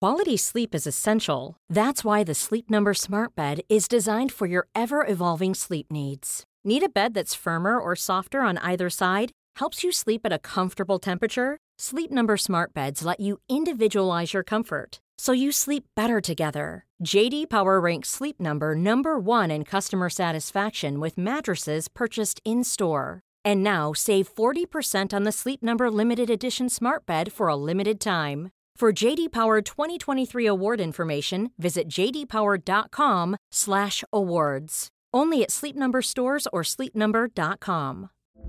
Quality sleep is essential. That's why the Sleep Number Smart Bed is designed for your ever-evolving sleep needs. Need a bed that's firmer or softer on either side? Helps you sleep at a comfortable temperature? Sleep Number Smart Beds let you individualize your comfort, so you sleep better together. J.D. Power ranks Sleep Number number 1 in customer satisfaction with mattresses purchased in-store. And now, save 40% on the Sleep Number Limited Edition Smart Bed for a limited time. For J.D. Power 2023 award information, visit jdpower.com/awards. Only at Sleep Number stores or sleepnumber.com.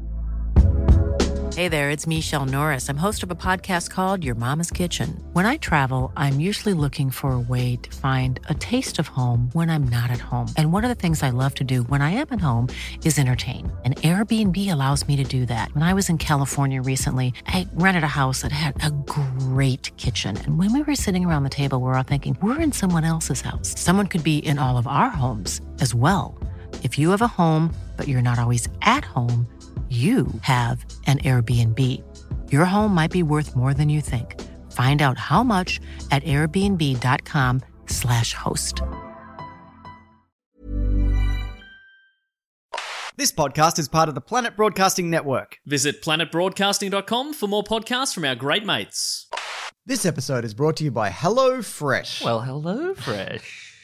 Hey there, it's Michelle Norris. I'm host of a podcast called Your Mama's Kitchen. When I travel, I'm usually looking for a way to find a taste of home when I'm not at home. And one of the things I love to do when I am at home is entertain. And Airbnb allows me to do that. When I was in California recently, I rented a house that had a great kitchen. And when we were sitting around the table, we were all thinking, we're in someone else's house. Someone could be in all of our homes as well. If you have a home, but you're not always at home, you have an Airbnb. Your home might be worth more than you think. Find out how much at airbnb.com/host. This podcast is part of the Planet Broadcasting Network. Visit planetbroadcasting.com for more podcasts from our great mates. This episode is brought to you by HelloFresh. Well, hello, Fresh.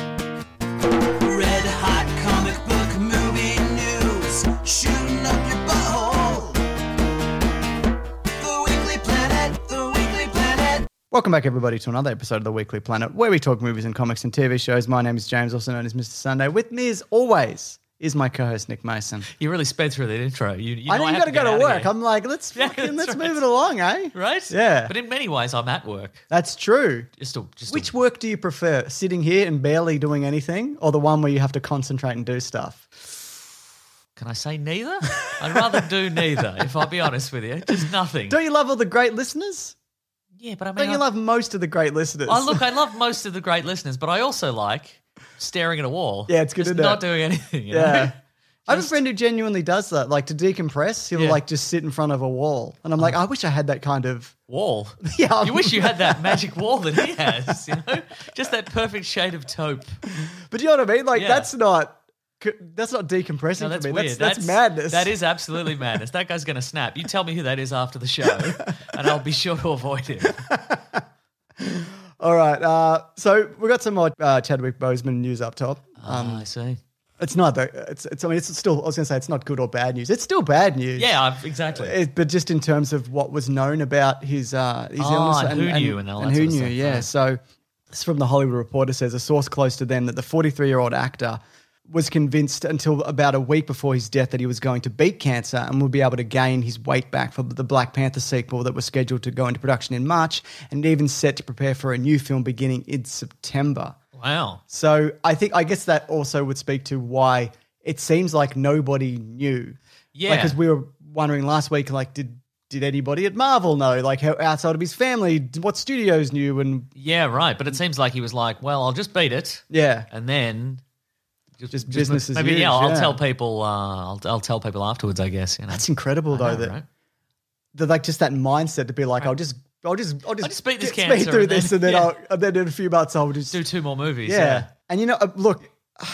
Red hot comic book movie news, shooting up your butthole. The Weekly Planet, the Weekly Planet. Welcome back, everybody, to another episode of the Weekly Planet, where we talk movies and comics and TV shows. My name is James, also known as Mr. Sunday. With me, as always, is my co-host Nick Mason. You really sped through that intro. You know I didn't got to go to work. I'm like, let's Yeah, move right. it along, eh? Right? Yeah. But in many ways, I'm at work. That's true. Which Work do you prefer? Sitting here and barely doing anything, or the one where you have to concentrate and do stuff? Can I say neither? I'd rather do neither, if I'll be honest with you. Just nothing. Don't you love all the great listeners? Yeah, but I mean... Don't you love most of the great listeners? I love most of the great listeners, but I also like staring at a wall. Yeah, it's good, Just isn't it? not doing anything, you Yeah. know? I have a friend who genuinely does that, like to decompress. He'll like just sit in front of a wall, and I'm like, I wish I had that kind of Wall. Yeah, You wish you had that magic wall that he has, you know? Just that perfect shade of taupe. But you know what I mean? Like Yeah. that's not decompressing No, that's for me. weird. That's madness. That is absolutely madness. That guy's going to snap. You tell me who that is after the show, and I'll be sure to avoid him. All right. So we got some more Chadwick Boseman news up top. I see. It's not. It's still. I was going to say it's not good or bad news. It's still bad news. Yeah, exactly. But just in terms of what was known about his illness and who knew and all that who sort of knew. stuff, Yeah. right. So this from the Hollywood Reporter says a source close to them that the 43-year-old actor was convinced until about a week before his death that he was going to beat cancer and would be able to gain his weight back for the Black Panther sequel that was scheduled to go into production in March and even set to prepare for a new film beginning in September. Wow. So I guess that also would speak to why it seems like nobody knew. Yeah. Because we were wondering last week, like, did anybody at Marvel know? Like, how outside of his family, what studios knew? And Yeah, right. But it seems like he was like, well, I'll just beat it. yeah, And then... just business as maybe, usual. yeah, I'll tell people. I'll tell people afterwards. I guess you know. That's incredible, I though. know, That right? like just that mindset to be like, I'll just beat this speed cancer through and this, then- and then yeah. and then in a few months I'll just Do 2 more movies. yeah. And you know, look,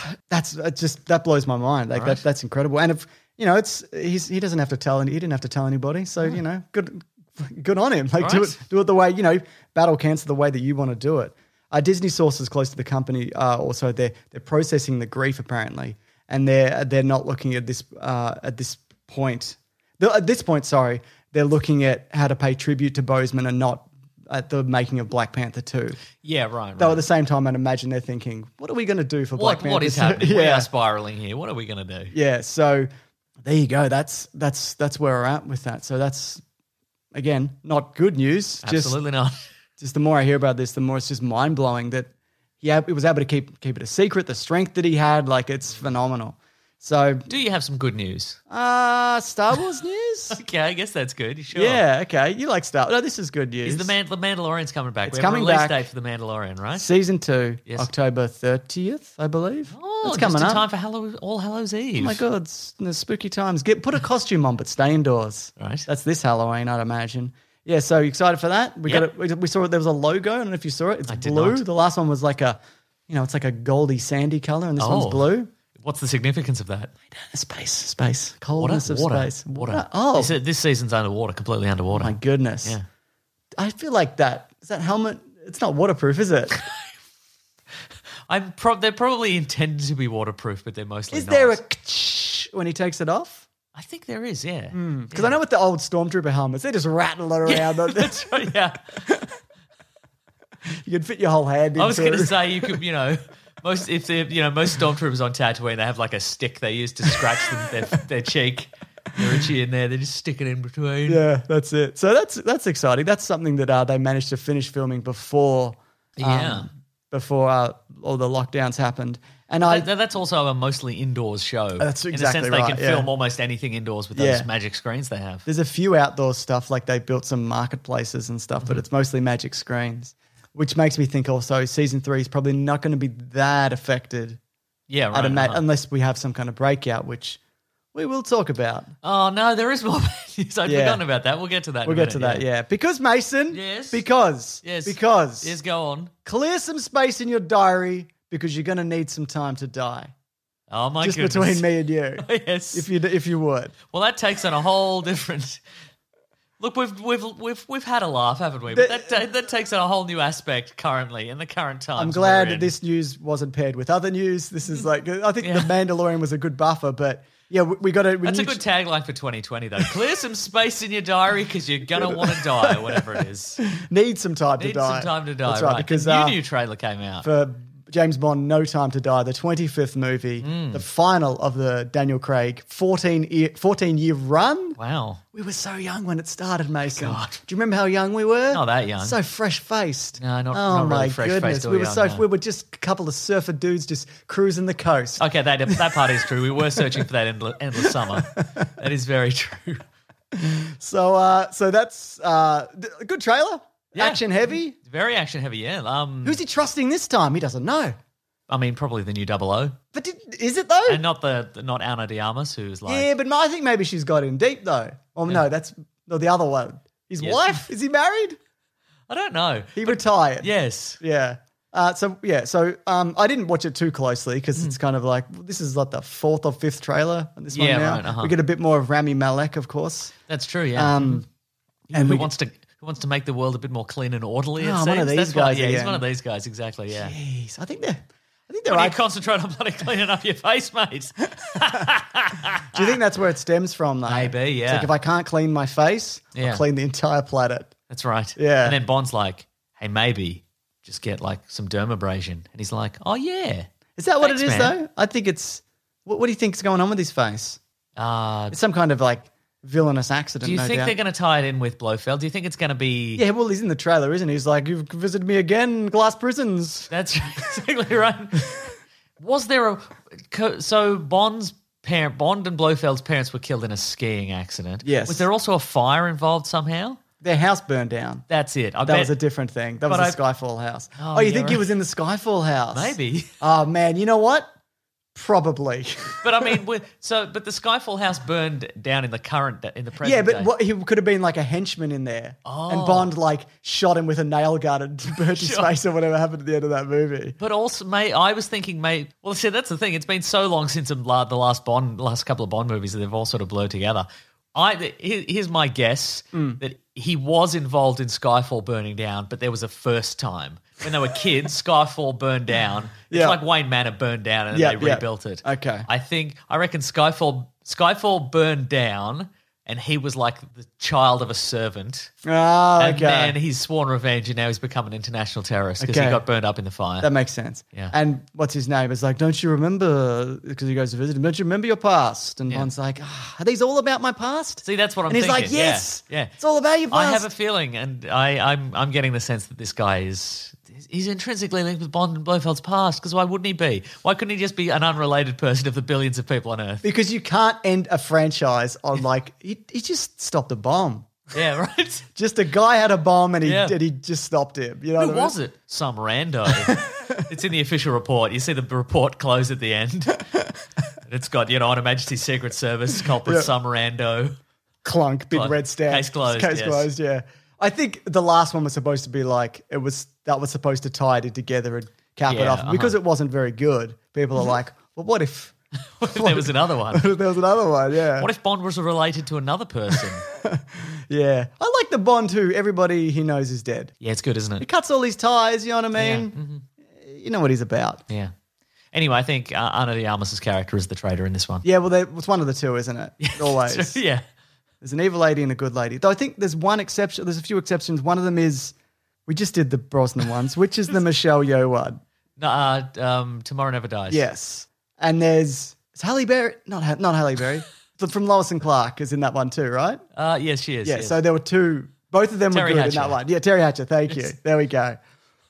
that blows my mind. Like Right. that's incredible. And if you know, he doesn't have to tell he didn't have to tell anybody. So you know, good on him. Like do Right. it the way battle cancer the way that you want to do it. Disney sources close to the company also they're processing the grief apparently, and they're not looking at this point. At this point, sorry, they're looking at how to pay tribute to Boseman and not at the making of Black Panther 2. Yeah, right. Though at the same time, I'd imagine they're thinking, what are we going to do for Black Panther? What is happening? We Yeah. are spiraling here. What are we going to do? Yeah, so there you go. That's where we're at with that. So that's, again, not good news. Absolutely not. Just the more I hear about this, the more it's just mind-blowing that he was able to keep it a secret, the strength that he had, like it's phenomenal. So, Do you have some good news? Star Wars news? Okay, I guess that's good. Sure. Yeah, okay. You like Star Wars. No, this is good news. Is the Mandalorian's coming back? It's We have coming a release back. date for the Mandalorian, right? Season 2, Yes. October 30th, I believe. Oh, it's just coming in up. time for All Hallows Eve. Oh my God, it's the spooky times. Put a costume on, but stay indoors. Right. That's this Halloween, I'd imagine. Yeah, so you excited for that? We Yep. got it. We saw it. There was a logo. I don't know if you saw it. It's did blue. not. The last one was like it's like a goldy sandy color, and this one's blue. What's the significance of that? Space, coldness of space. Water. Oh, This season's underwater, completely underwater. my goodness. Yeah. I feel like that. Is that helmet? It's not waterproof, is it? They're probably intended to be waterproof, but they're mostly Is not. there a when he takes it off? I think there is, yeah. Because I know with the old Stormtrooper helmets, they just rattle it around. That's right, yeah. You can fit your whole hand into I was going to it. say you could, most stormtroopers on Tatooine, they have like a stick they use to scratch their cheek. They're itchy in there. They just stick it in between. Yeah, that's it. So that's exciting. That's something that they managed to finish filming before all the lockdowns happened. And That's also a mostly indoors show. That's in exactly a sense, they right, can yeah. film almost anything indoors with Yeah. those magic screens they have. there's a few outdoor stuff, like they built some marketplaces and stuff, but it's mostly magic screens, which makes me think also season 3 is probably not going to be that affected. Yeah, right. Unless we have some kind of breakout, which we will talk about. Oh, no, there is more bad news. I'd Yeah. forgotten about that. We'll get to that in We'll a get to minute, that, yeah. Because, Mason, Yes? because Yes, go on. clear some space in your diary because you're going to need some time to die. Oh, my Just goodness. between me and you, Yes. if you would. Well, that takes on a whole different. Look, we've had a laugh, haven't we? But that takes on a whole new aspect currently in the current times. I'm we're glad in. this news wasn't paired with other news. This is like, I think The Mandalorian was a good buffer, but yeah, we got to. That's a good tagline for 2020, though. Clear some space in your diary because you're gonna want to die, or whatever it is. Need some time to Need die. some time to die, That's right. right? Because the new trailer came out. for James Bond, No Time to Die, the 25th movie, the final of the Daniel Craig 14-year run. Wow. We were so young when it started, Mason. God. Do you remember how young we were? Not that young. So fresh-faced. No, not Oh, really my fresh-faced goodness. or We were young, no. we were just a couple of surfer dudes just cruising the coast. Okay, that part is true. We were searching for that endless summer. That is very true. So that's a good trailer. Yeah. Action heavy. Very action heavy, yeah. Who's he trusting this time? He doesn't know. I mean, probably the new 00. But is it though? And not Ana de Armas, who's like Yeah, but I think maybe she's got in deep though. Oh no, that's the other one. His Yes. wife? Is he married? I don't know. He retired. Yes. Yeah. So I didn't watch it too closely because it's kind of like this is like the 4th or 5th trailer on this one Yeah, now. right, uh-huh. We get a bit more of Rami Malek, of course. That's true, yeah. And who we wants to make the world a bit more clean and orderly, it Oh, seems. one of these That's guys he's again. one of these guys, exactly, yeah. Jeez, I think they're Why do you right. concentrate on bloody cleaning up your face, mate? Do you think that's where it stems from though? Maybe, It's yeah. like if I can't clean my face, Yeah. I'll clean the entire planet. That's right. Yeah. And then Bond's like, hey, maybe just get like some dermabrasion. And he's like, oh, yeah. Is that what Thanks, it is man. though? I think it's what do you think is going on with his face? Do It's some kind of like villainous accident. you no think doubt. they're going to tie it in with Blofeld? Do you think it's going to be... Yeah, well, he's in the trailer, isn't he? He's like, you've visited me again, glass prisons. That's exactly right. Was there so Bond and Blofeld's parents were killed in a skiing accident. Yes. Was there also a fire involved somehow? Their house burned down. That's it. I That bet was a different thing. That was But the Skyfall house. Oh, You yeah, think he right. was in the Skyfall house? maybe. Oh, man, you know what? Probably. But I mean, but the Skyfall house burned down in the present Yeah, day. but what, he could have been like a henchman in there. Oh. And Bond like shot him with a nail gun and burnt his Sure. face or whatever happened at the end of that movie. But also, I was thinking, well, see, that's the thing. It's been so long since the last couple of Bond movies that they've all sort of blurred together. Here's my guess that he was involved in Skyfall burning down, but there was a first time. When they were kids, Skyfall burned down. It's Yeah. like Wayne Manor burned down and Yeah, they rebuilt it. Okay. I reckon Skyfall burned down and he was like the child of a servant. Oh, And okay. then he's sworn revenge and now he's become an international terrorist because Okay. he got burned up in the fire. That makes sense. Yeah. And what's his name? It's like, don't you remember, because he goes to visit him, don't you remember your past? And Yeah. Bond's like, are these all about my past? See, that's what I'm and he's thinking. like, yes, Yeah. it's all about your past. I have a feeling, and I'm getting the sense that this guy he's intrinsically linked with Bond and Blofeld's past, because why wouldn't he be? Why couldn't he just be an unrelated person of the billions of people on Earth? Because you can't end a franchise on like, he just stopped a bomb. Yeah, right? Just a guy had a bomb and Yeah. he just stopped him. You know Who what I mean? was it? Some rando. It's in the official report. You see the report close at the end. And it's got, On Her Majesty's Secret Service, culprit Yeah. some rando. Clunk, big Clunk. red stamp. Case closed, Case yes. closed, yeah. I think the last one was supposed to be like that was supposed to tie it together and cap it Yeah, off. Because it wasn't very good, people are like, well, what if There was another one. there was another one? Yeah. What if Bond was related to another person? Yeah. I like the Bond who everybody he knows is dead. Yeah, it's good, isn't He it? cuts all his ties, you know what I mean? You know what he's about. Yeah. Anyway, I think Ana de Armas' character is the traitor in this one. Yeah, well, it's one of the two, isn't it? Always. Yeah. There's an evil lady and a good lady. Though I think there's one exception. There's a few exceptions. One of them is, we just did the Brosnan ones, which is the Michelle Yeoh one. No, Tomorrow Never Dies. Yes. And it's Halle Berry. Not Halle Berry. From Lois and Clark is in that one too, right? Yes, she is. Yeah, yes. so there were two. Both of them Terry were good Hatcher. in that one. Yeah, Terry Hatcher. Thank you. There we go.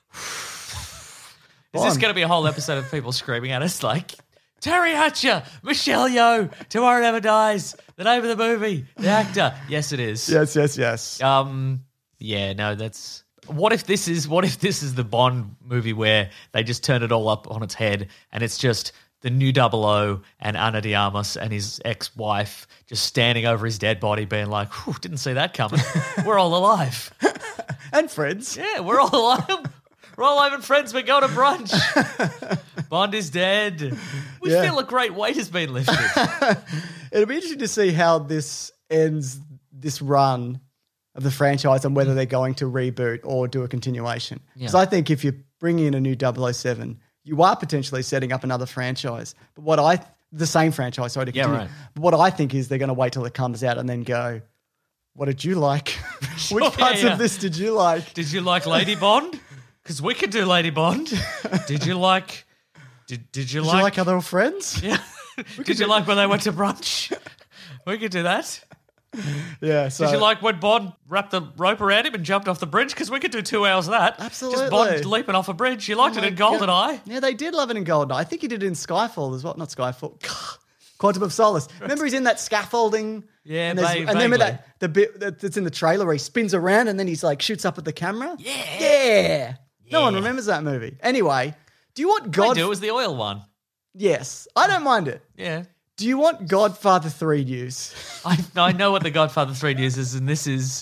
Is this going to be a whole episode of people screaming at us like, Terry Hatcher, Michelle Yeoh, Tomorrow Never Dies, the name of the movie, the actor? Yes, it is. Yes. Yeah, no, that's... What if this is the Bond movie where they just turn it all up on its head and it's just the new 00 and Ana de Armas and his ex-wife just standing over his dead body being like, whew, didn't see that coming. We're all alive. And friends. Yeah, we're all alive. We're all alive and friends. We're going to brunch. Bond is dead. We Yeah. feel a great weight has been lifted. It'll be interesting to see how this ends, this run of the franchise, and whether they're going to reboot or do a continuation. Because I think if you bring in a new 007, you are potentially setting up another franchise. But the same franchise, sorry to continue. right. But what I think is they're going to wait till it comes out and then go, what did you like? Which parts yeah. of this did you like? Did you like Lady Bond? Because we could do Lady Bond. Did you like... Did you Did you like... like other friends? Yeah. Did you like when they went to brunch? We could do that. Yeah. So Did you like when Bond wrapped the rope around him and jumped off the bridge? Because we could do 2 hours of that. Absolutely. Just Bond leaping off a bridge. You liked it in GoldenEye. Yeah, they did love it in GoldenEye. I think he did it in Skyfall as well. Not Skyfall. Quantum of Solace. Remember he's in that scaffolding? Yeah, and, and then remember the bit that's in the trailer where he spins around and then he's like shoots up at the camera? Yeah. No one remembers that movie. Anyway, do you want I God... do. It was the oil one. Yes. I don't mind it. Yeah. Do you want Godfather 3 news? I know what the Godfather 3 news is, and this is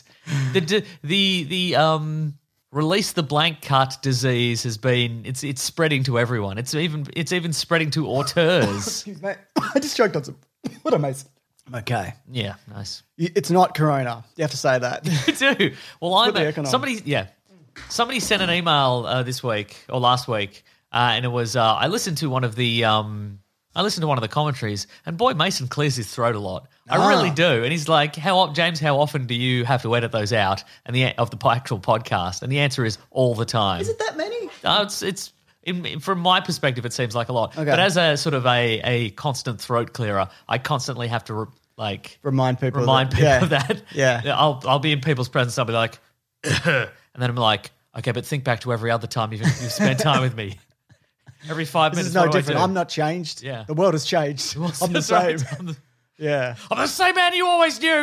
the release the blank cut disease has been it's spreading to everyone. It's even spreading to auteurs. Excuse me. I just choked on some... What a mess. Okay. Yeah, nice. It's not Corona. You have to say that. You do. Well, the economics. somebody sent an email this week or last week, and it was I listened to one of the commentaries, and boy, Mason clears his throat a lot. I really do. And he's like, James, how often do you have to edit those out of the actual podcast? And the answer is all the time. Is it that many? From my perspective, it seems like a lot. Okay. But as a sort of a constant throat clearer, I constantly have to Remind people of that. Yeah. I'll be in people's presence. I'll be like, and then I'm like, okay, but think back to every other time you've spent time with me. Every 5 This minutes. is no what do I different. do? I'm not changed. Yeah. The world has changed. I'm the That's right. same. Yeah. I'm the same man you always knew.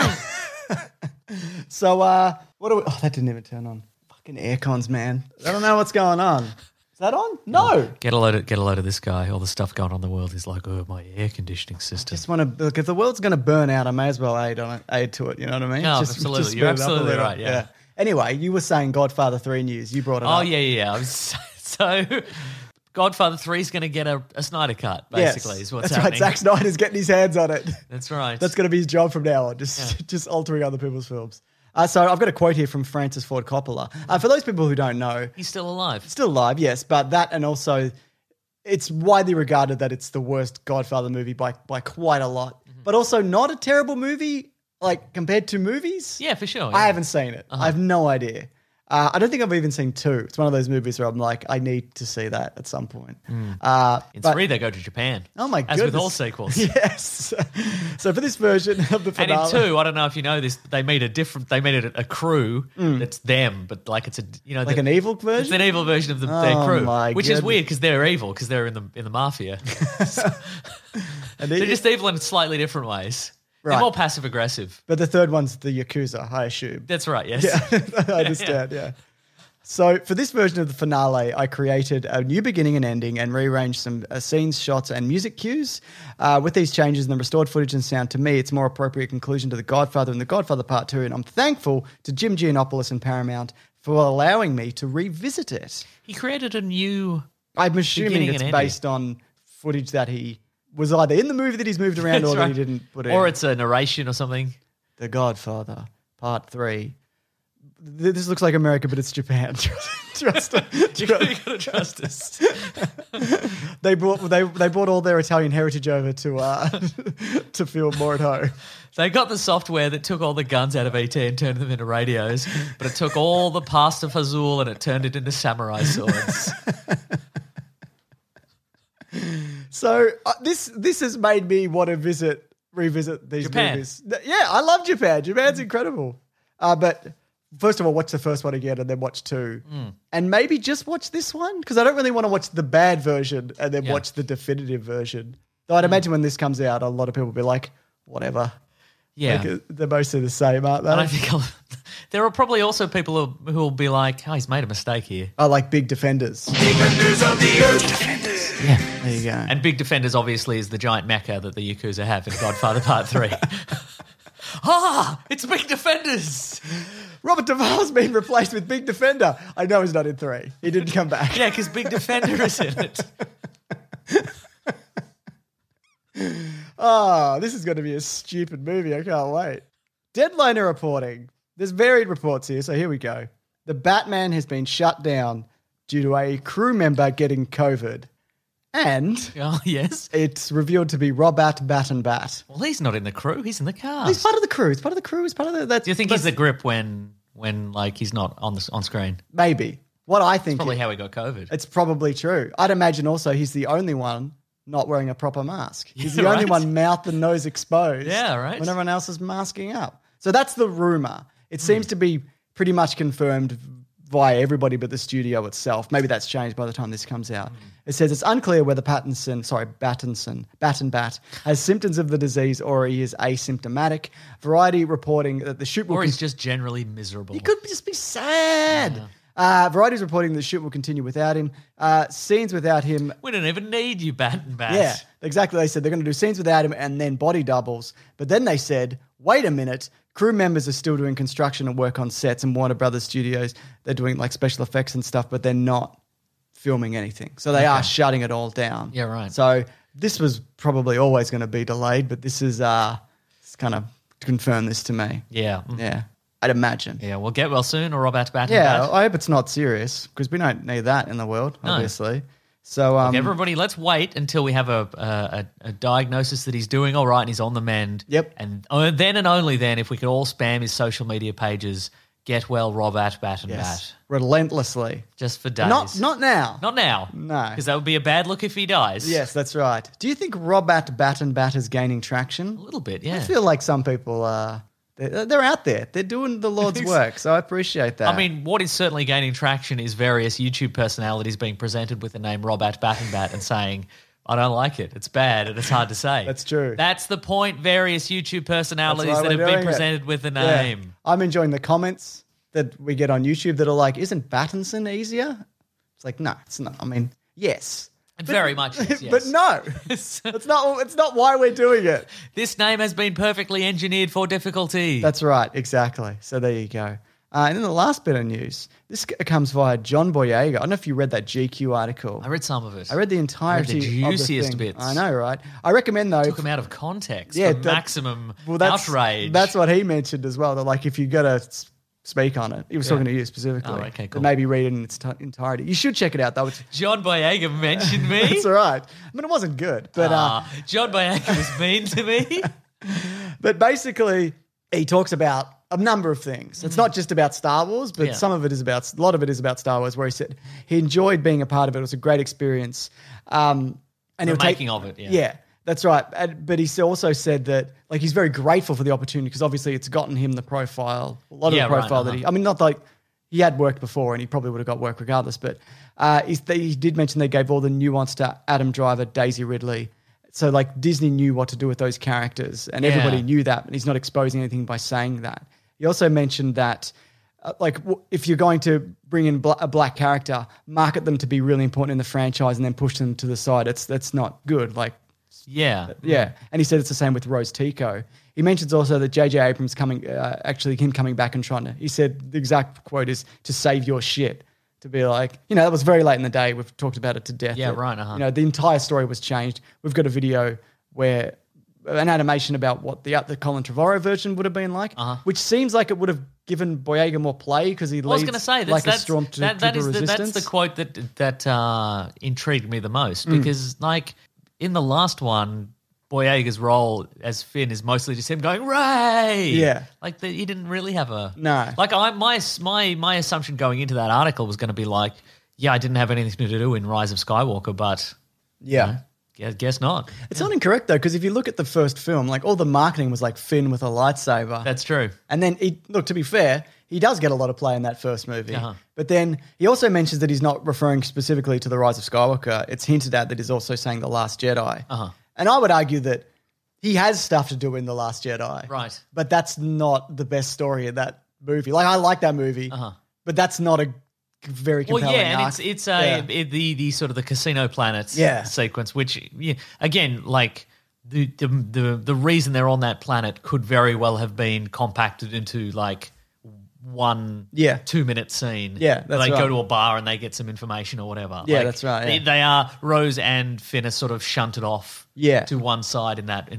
So, what do we... Oh, that didn't even turn on. Fucking air cons, man. I don't know what's going on. Is that on? No. Get a load of this guy. All the stuff going on in the world is like, oh, my air conditioning system. Just want to... Look, if the world's going to burn out, I may as well aid to it. You know what I mean? No, Just absolutely. speed You're it up a absolutely little. right, yeah. Anyway, you were saying Godfather 3 news. You brought it Oh, up. yeah. So Godfather 3 is going to get a Snyder cut, basically, is what's That's happening. right. Zack Snyder's getting his hands on it. That's right. That's going to be his job from now on, just altering other people's films. So I've got a quote here from Francis Ford Coppola. For those people who don't know, He's still alive. still alive, yes, but that and also it's widely regarded that it's the worst Godfather movie by quite a lot, but also not a terrible movie, like compared to movies. Yeah, for sure. I haven't seen it. I have no idea. I don't think I've even seen 2. It's one of those movies where I'm like, I need to see that at some point. In but- 3, they go to Japan. Oh my As goodness. with all sequels. Yes. So for this version of the And finale, in 2, I don't know if you know this, they made a crew that's them, but like it's like an evil version. It's an evil version of their Oh crew, my which is goodness. weird because they're evil because they're in the mafia. And They're just evil in slightly different ways. Right. They're more passive aggressive. But the third one's the Yakuza, I assume. That's right. Yes. Yeah, I understand. Yeah. So for this version of the finale, I created a new beginning and ending and rearranged some scenes, shots, and music cues. With these changes and the restored footage and sound, to me, it's a more appropriate conclusion to The Godfather and The Godfather Part 2, and I'm thankful to Jim Giannopoulos and Paramount for allowing me to revisit it. He created a new... I'm assuming beginning it's and ending. based on footage that he was either in the movie that he's moved around or That's that he right. didn't put in. Or it's a narration or something. The Godfather Part 3. This looks like America, but it's Japan. Trust You gotta trust us. They brought all their Italian heritage over to feel more at home. They got the software that took all the guns out of ET and turned them into radios, but it took all the pasta fazool and it turned it into samurai swords. So this has made me want to revisit these Japan. movies. Yeah, I love Japan. Japan's incredible. But first of all, watch the first one again and then watch 2. And maybe just watch this one because I don't really want to watch the bad version and then watch the definitive version. Though I'd imagine when this comes out, a lot of people will be like, whatever. Yeah. Like, they're mostly the same, aren't they? And I think there are probably also people who will be like, oh, he's made a mistake here. I like Big Defenders. Defenders of the Earth. Defenders. Yeah. There you go. And Big Defenders obviously is the giant mecha that the Yakuza have in Godfather Part 3. It's Big Defenders. Robert Duvall's been replaced with Big Defender. I know he's not in 3. He didn't come back. Yeah, because Big Defender is in it. Oh, this is going to be a stupid movie. I can't wait. Deadline are reporting. There's varied reports here, so here we go. The Batman has been shut down due to a crew member getting COVID. And Oh, yes. it's revealed to be Robert Bat. Well, he's not in the crew. He's in the cast. He's part of the crew. He's part of the crew. He's part of the... That's, Do you think he's the grip when like he's not on screen? Maybe. What I think... Probably how he got COVID. It's probably true. I'd imagine also he's the only one not wearing a proper mask. He's the Yeah, only right. one mouth and nose exposed. Yeah, right. When everyone else is masking up. So that's the rumor. It seems to be pretty much confirmed via everybody but the studio itself. Maybe that's changed by the time this comes out. It says it's unclear whether Bat has symptoms of the disease or he is asymptomatic. Variety reporting that the shoot will Or he's just generally miserable. he could just be sad. Variety's reporting the shoot will continue without him. Scenes without him. We don't even need you, Bat. Yeah, exactly. They said they're going to do scenes without him and then body doubles. But then they said, wait a minute, crew members are still doing construction and work on sets and Warner Brothers Studios. They're doing like special effects and stuff, but they're not filming anything. So they are shutting it all down. Yeah, right. So this was probably always going to be delayed, but this is it's kind of confirmed this to me. Yeah. Yeah, I'd imagine. Yeah, we'll get well soon, or Robert Bat. Yeah, I hope it's not serious because we don't need that in the world, No. obviously. So, Everybody, let's wait until we have a diagnosis that he's doing all right and he's on the mend. Yep. And then and only then, if we could all spam his social media pages, get well, Robert Bat and yes, relentlessly. just for days. Not now. Not now. No. Because that would be a bad look if he dies. Yes, that's right. Do you think Robert Bat is gaining traction? A little bit, yeah. I feel like some people they're out there. They're doing the Lord's work, so I appreciate that. I mean, what is certainly gaining traction is various YouTube personalities being presented with the name Robert Bat and saying, I don't like it. It's bad and it's hard to say. That's true. That's the point. Various YouTube personalities That's why that we're have been doing it. presented with the Yeah. name. I'm enjoying the comments that we get on YouTube that are like, isn't Battinson easier? It's like, no, it's not. I mean, yes. Very much is, yes. But no, it's not why we're doing it. This name has been perfectly engineered for difficulty. That's right, exactly. So there you go. And then the last bit of news, this comes via John Boyega. I don't know if you read that GQ article. I read some of it. I read the entirety I read the of juiciest the thing. bits. I know, right? I recommend though. Took them out of context Yeah, for maximum that's, outrage. That's what he mentioned as well. That like if you got to speak on it, he was talking to you specifically. Oh, okay, cool. But maybe read it in its entirety. You should check it out though. John Boyega mentioned me. It's all right. I mean, it wasn't good, but John Boyega was mean to me. But basically, he talks about a number of things. It's not just about Star Wars, but Yeah. some of it is about, a lot of it is about Star Wars, where he said he enjoyed being a part of it. It was a great experience. And The making of it, yeah. Yeah, that's right. But he also said that, like, he's very grateful for the opportunity because obviously it's gotten him the profile, a lot of Yeah, the right, profile that he, I mean, not like he had worked before and he probably would have got work regardless, but he did mention they gave all the nuance to Adam Driver, Daisy Ridley. So, like, Disney knew what to do with those characters, and Yeah. everybody knew that, and he's not exposing anything by saying that. He also mentioned that if you're going to bring in a black character, market them to be really important in the franchise and then push them to the side. That's not good. Like, Yeah. yeah. And he said it's the same with Rose Tico. He mentions also that J.J. Abrams coming back and trying to, he said the exact quote is to save your shit. To be like, that was very late in the day. We've talked about it to death. Yeah, that, right, uh-huh. The entire story was changed. We've got a video where an animation about what the Colin Trevorrow version would have been like, which seems like it would have given Boyega more play because he leads I was going to say like a stormtrooper resistance. That's the quote that intrigued me the most because, like, in the last one, Boyega's role as Finn is mostly just him going Ray. Yeah, like he didn't really have a no. Like my assumption going into that article was going to be like, I didn't have anything to do in Rise of Skywalker, but guess not. It's not incorrect though, because if you look at the first film, like all the marketing was like Finn with a lightsaber. That's true. And then to be fair, he does get a lot of play in that first movie. But then he also mentions that he's not referring specifically to the Rise of Skywalker. It's hinted at that he's also saying The Last Jedi. And I would argue that he has stuff to do in The Last Jedi. Right. But that's not the best story of that movie. Like, I like that movie, but that's not a very compelling arc. And it's the sort of the Casino Planet sequence, which, again, like the reason they're on that planet could very well have been compacted into like one 2-minute scene. Yeah, that's they right. go to a bar and they get some information or whatever. Yeah, like, that's right. Yeah. They are Rose and Finn are sort of shunted off to one side in that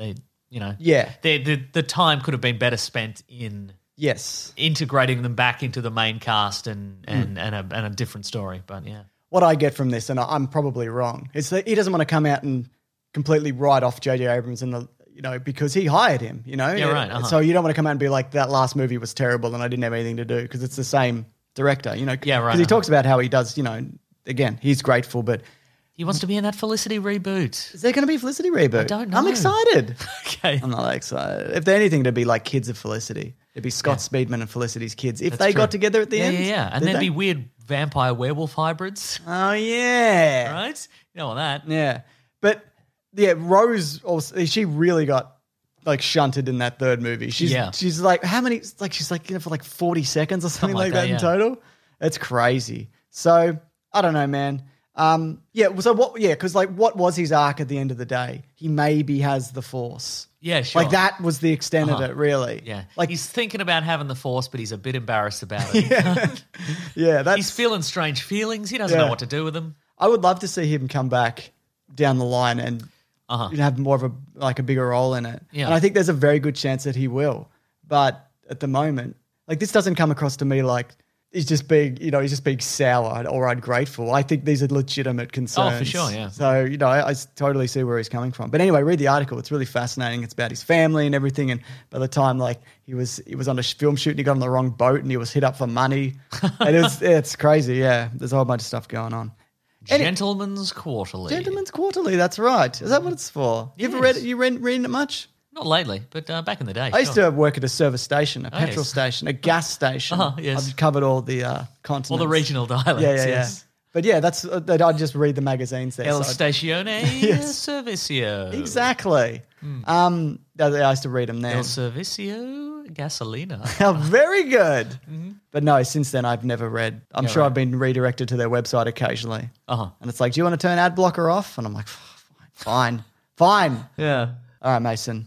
the time could have been better spent in integrating them back into the main cast and a different story. But what I get from this, and I'm probably wrong, is that he doesn't want to come out and completely write off J.J. Abrams and because he hired him, Yeah, right. So you don't want to come out and be like, that last movie was terrible and I didn't have anything to do, because it's the same director, Yeah, right. Because he talks about how he does, again, he's grateful, but he wants to be in that Felicity reboot. Is there going to be a Felicity reboot? I don't know. I'm excited. Okay. I'm not that excited. If they're anything, to be like kids of Felicity. It'd be Scott Speedman and Felicity's kids. If they got together at the end. Yeah. And there'd be weird vampire werewolf hybrids. Oh, yeah. Right? You know all that. Yeah. But, Rose, also, she really got like shunted in that third movie. She's like, how many? Like, she's like for like 40 seconds or something like that in total. It's crazy. So, I don't know, man. So what? Yeah, because like, what was his arc at the end of the day? He maybe has the Force. Yeah, sure. Like, that was the extent of it, really. Yeah, like he's thinking about having the Force, but he's a bit embarrassed about it. He's feeling strange feelings. He doesn't know what to do with them. I would love to see him come back down the line and have more of a bigger role in it. Yeah. And I think there's a very good chance that he will. But at the moment, like, this doesn't come across to me like he's just being sour or ungrateful. I think these are legitimate concerns. Oh, for sure, yeah. So, I totally see where he's coming from. But anyway, read the article. It's really fascinating. It's about his family and everything. And by the time, like, he was on a film shoot and he got on the wrong boat and he was hit up for money. And it's crazy, yeah. There's a whole bunch of stuff going on. Gentleman's Quarterly. Gentleman's Quarterly, that's right. Is that what it's for? You ever read it? You reading it much? Not lately, but back in the day. I used to work at a service station, a petrol station, a gas station. Yes. I've covered all the continents. All the regional dialects, yes. But yeah, that's I just read the magazines there. El Stacione Servicio. Exactly. I used to read them there. El Servicio Gasolina. Oh, very good. But no, since then I've never read. I'm sure I've been redirected to their website occasionally. And it's like, do you want to turn ad blocker off? And I'm like, fine. Yeah. All right, Mason.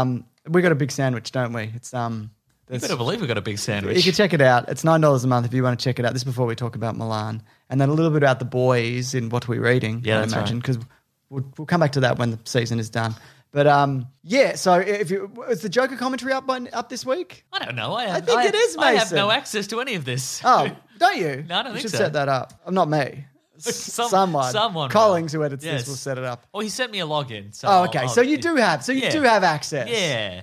We got a big sandwich, don't we? It's you better believe we got a big sandwich. You can check it out. It's $9 a month if you want to check it out. This is before we talk about Milan, and then a little bit about the boys in What Are We Reading? Yeah, I imagine, because we'll come back to that when the season is done. But so is the Joker commentary up this week? I don't know. I think it is, Mason. I have no access to any of this. Oh, don't you? No, I don't think you should so. set that up. Not me. Someone. Collings, who edits this, will set it up. Well, he sent me a login. So okay. So you do have access. Yeah.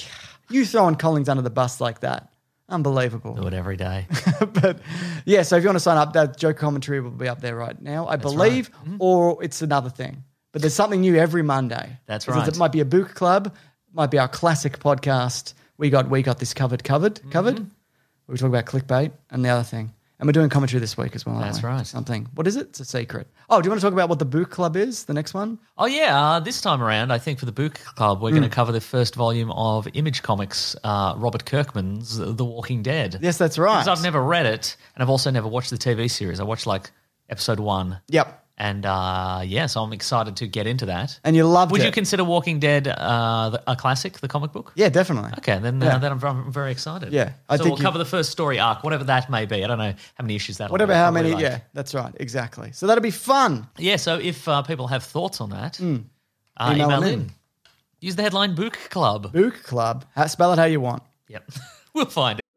You throwing Collings under the bus like that. Unbelievable. Do it every day. But yeah, so if you want to sign up, that Joker commentary will be up there right now, I believe, or it's another thing. But there's something new every Monday. That's right. It might be a book club, might be our classic podcast. We got this covered. We talk about clickbait and the other thing. And we're doing commentary this week as well, aren't That's we? right. Something. What is it? It's a secret. Oh, do you want to talk about what the Book Club is, the next one? Oh, yeah. This time around, I think for the Book Club, we're going to cover the first volume of Image Comics, Robert Kirkman's The Walking Dead. Yes, that's right. Because I've never read it, and I've also never watched the TV series. I watched like episode 1. Yep. And so I'm excited to get into that. And you loved it. Would you consider Walking Dead a classic, the comic book? Yeah, definitely. Okay, then I'm very excited. Yeah, I think we'll cover the first story arc, whatever that may be. I don't know how many issues that'll be. Whatever, how Probably many, like- yeah, that's right, exactly. So that'll be fun. Yeah, so if people have thoughts on that, Email email them in. in. Use the headline Book Club. Book Club. Spell it how you want. Yep. We'll find it.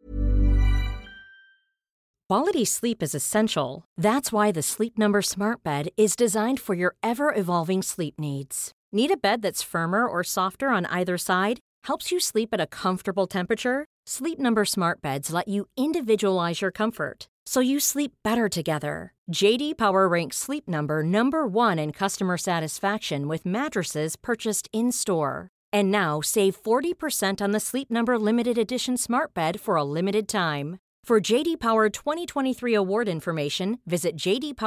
Quality sleep is essential. That's why the Sleep Number Smart Bed is designed for your ever-evolving sleep needs. Need a bed that's firmer or softer on either side? Helps you sleep at a comfortable temperature? Sleep Number Smart Beds let you individualize your comfort, so you sleep better together. JD Power ranks Sleep Number number 1 in customer satisfaction with mattresses purchased in-store. And now save 40% on the Sleep Number Limited Edition Smart Bed for a limited time. For JD Power 2023 award information, visit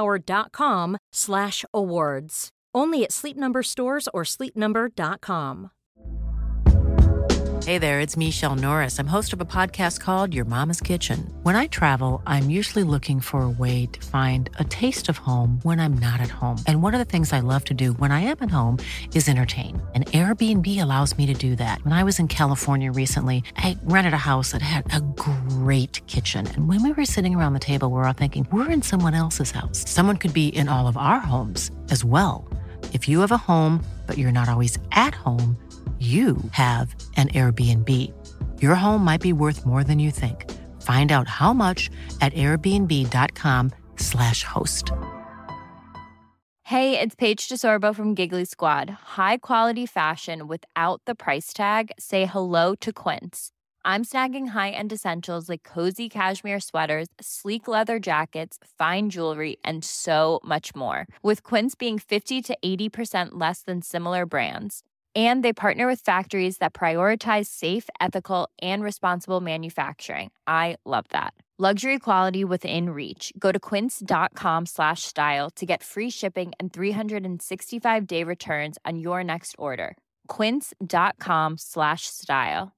jdpower.com/awards. Only at Sleep Number stores or sleepnumber.com. Hey there, it's Michelle Norris. I'm host of a podcast called Your Mama's Kitchen. When I travel, I'm usually looking for a way to find a taste of home when I'm not at home. And one of the things I love to do when I am at home is entertain. And Airbnb allows me to do that. When I was in California recently, I rented a house that had a great kitchen. And when we were sitting around the table, we're all thinking, we're in someone else's house. Someone could be in all of our homes as well. If you have a home, but you're not always at home, you have an Airbnb. Your home might be worth more than you think. Find out how much at airbnb.com/host. Hey, it's Paige DeSorbo from Giggly Squad. High quality fashion without the price tag. Say hello to Quince. I'm snagging high-end essentials like cozy cashmere sweaters, sleek leather jackets, fine jewelry, and so much more. With Quince being 50 to 80% less than similar brands. And they partner with factories that prioritize safe, ethical, and responsible manufacturing. I love that. Luxury quality within reach. Go to quince.com/style to get free shipping and 365-day returns on your next order. Quince.com/style.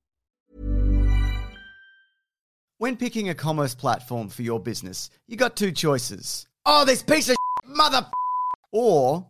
When picking a commerce platform for your business, you got two choices. Oh, this piece of mother or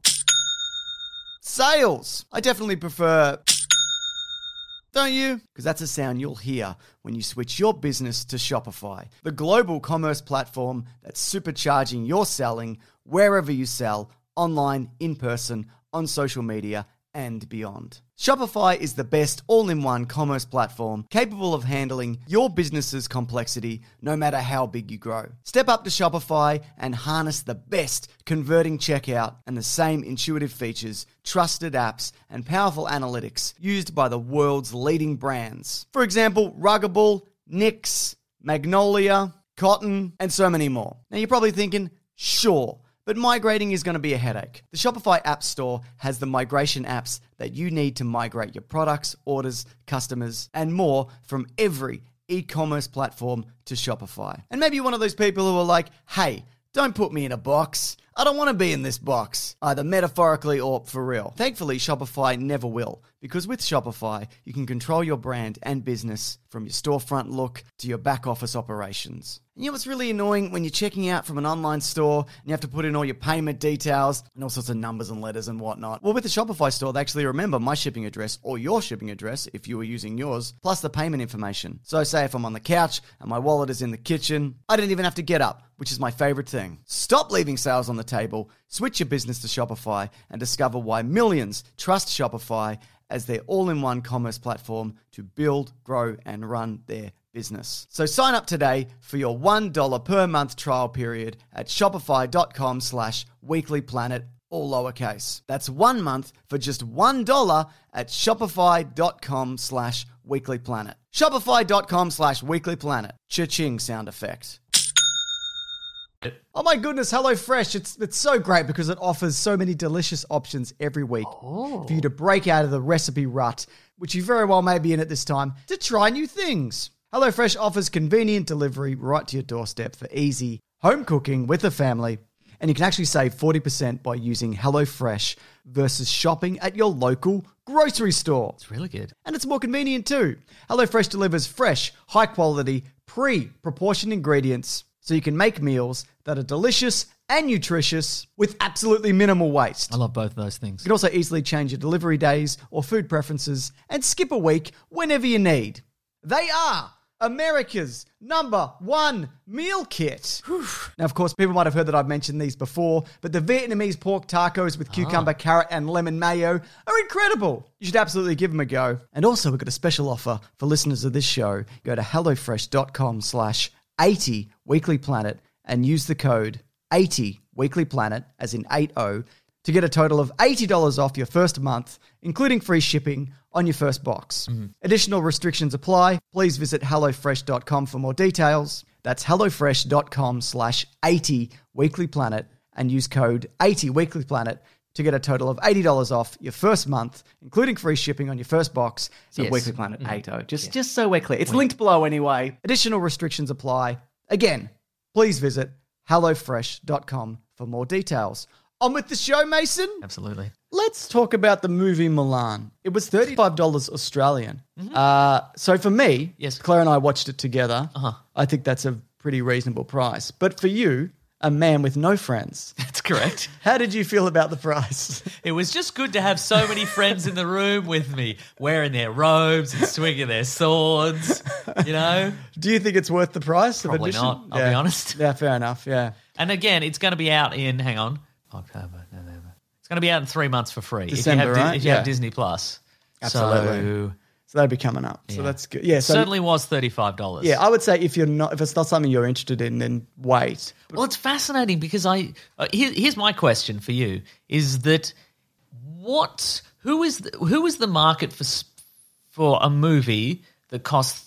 sales. I definitely prefer, don't you? Because that's a sound you'll hear when you switch your business to Shopify, the global commerce platform that's supercharging your selling wherever you sell, online, in person, on social media, and beyond. Shopify is the best all-in-one commerce platform capable of handling your business's complexity no matter how big you grow. Step up to Shopify and harness the best converting checkout and the same intuitive features, trusted apps, and powerful analytics used by the world's leading brands. For example, Ruggable, Nix, Magnolia, Cotton, and so many more. Now you're probably thinking, sure, but migrating is going to be a headache. The Shopify App Store has the migration apps that you need to migrate your products, orders, customers, and more from every e-commerce platform to Shopify. And maybe you're one of those people who are like, hey, don't put me in a box. I don't want to be in this box, either metaphorically or for real. Thankfully, Shopify never will, because with Shopify, you can control your brand and business from your storefront look to your back office operations. And you know what's really annoying when you're checking out from an online store and you have to put in all your payment details and all sorts of numbers and letters and whatnot? Well, with the Shopify store, they actually remember my shipping address or your shipping address if you were using yours, plus the payment information. So say if I'm on the couch and my wallet is in the kitchen, I don't even have to get up, which is my favorite thing. Stop leaving sales on the table, switch your business to Shopify, and discover why millions trust Shopify as their all-in-one commerce platform to build, grow, and run their business. So sign up today for your $1 per month trial period at shopify.com/weeklyplanet, all lowercase. That's 1 month for just $1 at shopify.com/weeklyplanet. Shopify.com/weeklyplanet. Cha-ching sound effect. Oh my goodness, HelloFresh. It's so great because it offers so many delicious options every week for you to break out of the recipe rut, which you very well may be in at this time, to try new things. HelloFresh offers convenient delivery right to your doorstep for easy, home cooking with a family, and you can actually save 40% by using HelloFresh versus shopping at your local grocery store. It's really good. And it's more convenient too. HelloFresh delivers fresh, high-quality, pre-proportioned ingredients so you can make meals that are delicious and nutritious with absolutely minimal waste. I love both of those things. You can also easily change your delivery days or food preferences and skip a week whenever you need. They are America's #1 meal kit. Now, of course, people might have heard that I've mentioned these before, but the Vietnamese pork tacos with cucumber, carrot, and lemon mayo are incredible. You should absolutely give them a go. And also, we've got a special offer for listeners of this show. Go to hellofresh.com/80weeklyplanet and use the code 80weeklyplanet, as in 80, to get a total of $80 off your first month, including free shipping on your first box. Additional restrictions apply. Please visit hellofresh.com for more details. That's hellofresh.com/80weeklyplanet and use code 80weeklyplanet to get a total of $80 off your first month, including free shipping on your first box. So Weekly Planet 80. Just so we're clear. It's linked below anyway. Additional restrictions apply. Again, please visit hellofresh.com for more details. On with the show, Mason. Absolutely. Let's talk about the movie Milan. It was $35 Australian. So for me, Yes. Claire and I watched it together. I think that's a pretty reasonable price. But for you, a man with no friends, That's correct. how did you feel about the price? It was just good to have so many friends in the room with me, wearing their robes and swinging their swords, you know? Do you think it's worth the price of Probably admission? not, I'll be honest. Yeah, fair enough, yeah. And again, it's going to be out in, October, November. It's going to be out in 3 months for free. December, right? If you Yeah. have Disney Plus. Absolutely. So that'd be coming up. So that's good. Yeah, so Certainly was $35. yeah, I would say if it's not something you're interested in, then wait. Well, it's fascinating because here's my question for you: is that who is the market for a movie that costs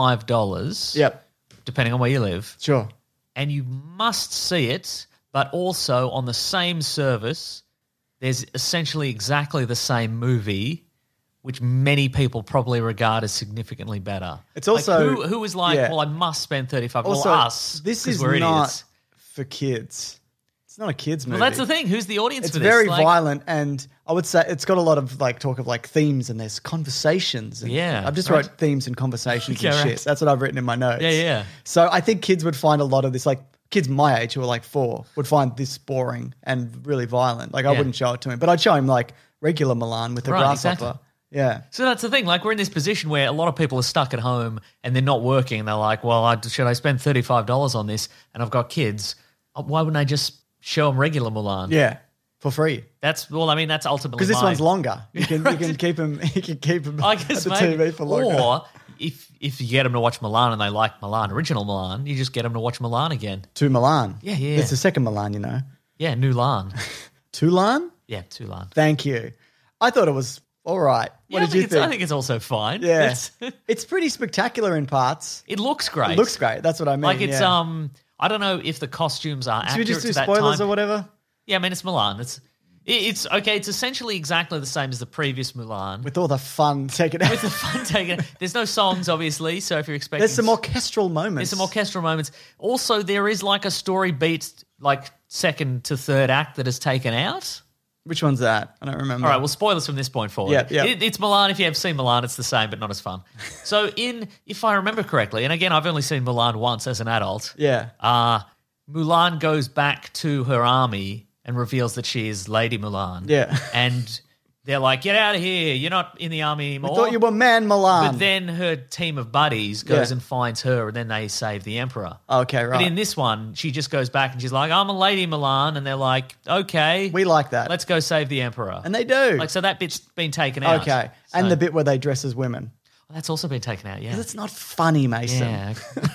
$35? Yep, depending on where you live, sure. and you must see it, but also on the same service, there's essentially exactly the same movie, which many people probably regard as significantly better. It's also- like, who is like, yeah. well, I must spend $35. Also, Well, us, this 'cause is we're not idiots. for kids. It's not a kids movie. Well, that's the thing. Who's the audience It's for this? very Like, violent, and I would say it's got a lot of like talk of like themes, and there's conversations. And Yeah, I've just right. wrote themes and conversations Yeah, and right. shit. That's what I've written in my notes. Yeah, yeah. So I think kids would find a lot of this, like kids my age who are like 4 would find this boring and really violent. Like I Yeah. wouldn't show it to him, but I'd show him like regular Milan with the Right, grasshopper. exactly. Yeah. So that's the thing. Like, we're in this position where a lot of people are stuck at home and they're not working. And they're like, well, should I spend $35 on this? And I've got kids. Why wouldn't I just show them regular Mulan? Yeah. For free. That's ultimately Because this my- one's longer. You can keep him I at guess the maybe. TV for longer. Or if you get them to watch Milan and they like Milan, original Milan, you just get them to watch Milan again. To Milan. Yeah, yeah. It's the second Milan, you know. Yeah, Nulan. Tulan? Yeah, Tulan. Thank you. I thought it was all right. What did you think? I think it's also fine. Yeah. It's- It's pretty spectacular in parts. it looks great. It looks great. That's what I mean. like it's yeah. I don't know if the costumes are Should we accurate just do to that spoilers time. or whatever? Yeah, I mean it's Milan. It's okay. It's essentially exactly the same as the previous Mulan. With all the fun taken out. With the fun taken. There's no songs, obviously. So if you're expecting, There's some orchestral moments. there's some orchestral moments. Also, there is like a story beat, like second to third act that is taken out. Which one's that? I don't remember. All right, well, spoilers from this point forward. Yeah. It's Milan. If you have seen Milan, it's the same, but not as fun. So if I remember correctly, and again, I've only seen Milan once as an adult. Yeah. Mulan goes back to her army and reveals that she is Lady Mulan. Yeah. And they're like, get out of here. You're not in the army anymore. I thought you were Man Milan. But then her team of buddies goes Yeah. and finds her, and then they save the emperor. Okay, right. But in this one, she just goes back and she's like, I'm a Lady Milan. And they're like, okay. We like that. Let's go save the emperor. And they do. Like, so that bit's been taken out. Okay. So- And the bit where they dress as women. That's also been taken out, yeah. 'Cause it's not funny, Mason. Yeah.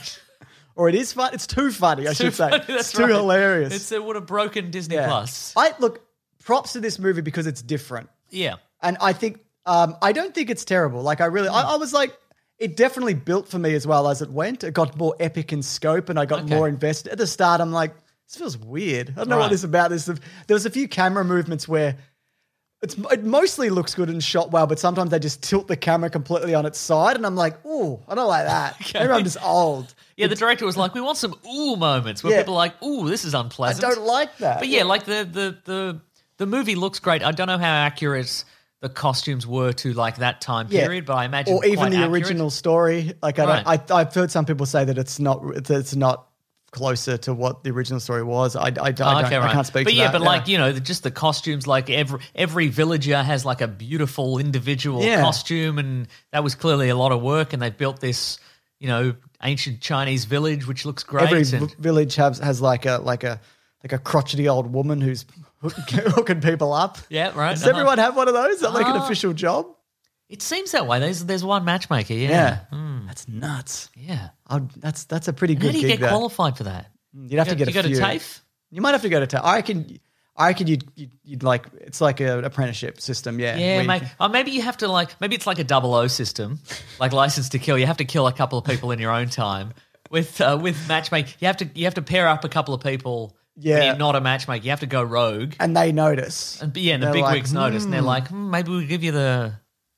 Or it is fun. It's too funny, I should say. That's It's too right. hilarious. It would have broken Disney Plus. Look, props to this movie because it's different. Yeah. And I think, I don't think it's terrible. Like, I was like, it definitely built for me as well as it went. It got more epic in scope and I got more invested. At the start, I'm like, this feels weird. I don't know what Right. this is about. There was a few camera movements where It mostly looks good and shot well, but sometimes they just tilt the camera completely on its side, and I'm like, ooh, I don't like that. Maybe I'm just old. Yeah, the director was like, we want some ooh moments where people are like, ooh, this is I unpleasant. don't like that. But yeah, like the movie looks great. I don't know how accurate the costumes were to like that time period, but I imagine or even quite the accurate. original story. Like I've heard some people say that it's not closer to what the original story was. I can't speak to that. But like, you know, just the costumes, like every villager has like a beautiful individual costume, and that was clearly a lot of work, and they built this, you know, ancient Chinese village which looks great. Every village has like a crotchety old woman who's hooking people up. Yeah, right. Does everyone have one of those? Is that like an official job? It seems that way. There's one matchmaker, Yeah. That's nuts. Yeah. That's a pretty good How do you gig get qualified for that? You'd have to get a few. You go to TAFE? You might have to go to TAFE. I reckon you'd like, it's like an apprenticeship system, yeah. Yeah, mate. Maybe you have to maybe it's like a 00 system, like License to Kill. You have to kill a couple of people in your own time. With matchmaking, you have to pair up a couple of people. Yeah. When you're not a matchmaker, you have to go rogue. And they notice. And the bigwigs notice, and they're like, maybe we'll give you the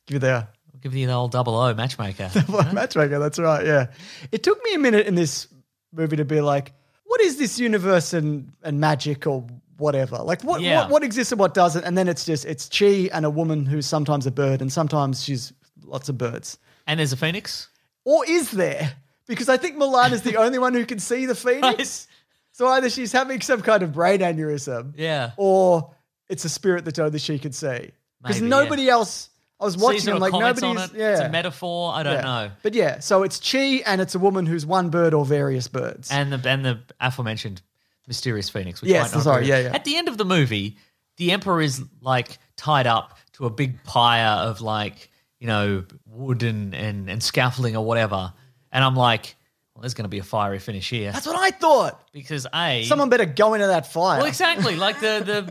old 00 matchmaker. Matchmaker, that's right, yeah. It took me a minute in this movie to be like, what is this universe and magic or whatever? Like what exists and what doesn't? And then it's Chi and a woman who's sometimes a bird and sometimes she's lots of birds. And there's a phoenix? Or is there? Because I think Mulan is the only one who can see the phoenix. Right. So either she's having some kind of brain aneurysm, or it's a spirit that only she can see. Because nobody else. I was watching them like nobody's. It's a metaphor. I don't know. But yeah, so it's Chi and it's a woman who's one bird or various birds. And the aforementioned mysterious phoenix. Which At the end of the movie, the emperor is like tied up to a big pyre of like, you know, wood and scaffolding or whatever, and I'm like, well, there's going to be a fiery finish here. That's what I thought. Because someone better go into that fire. Well, exactly. Like the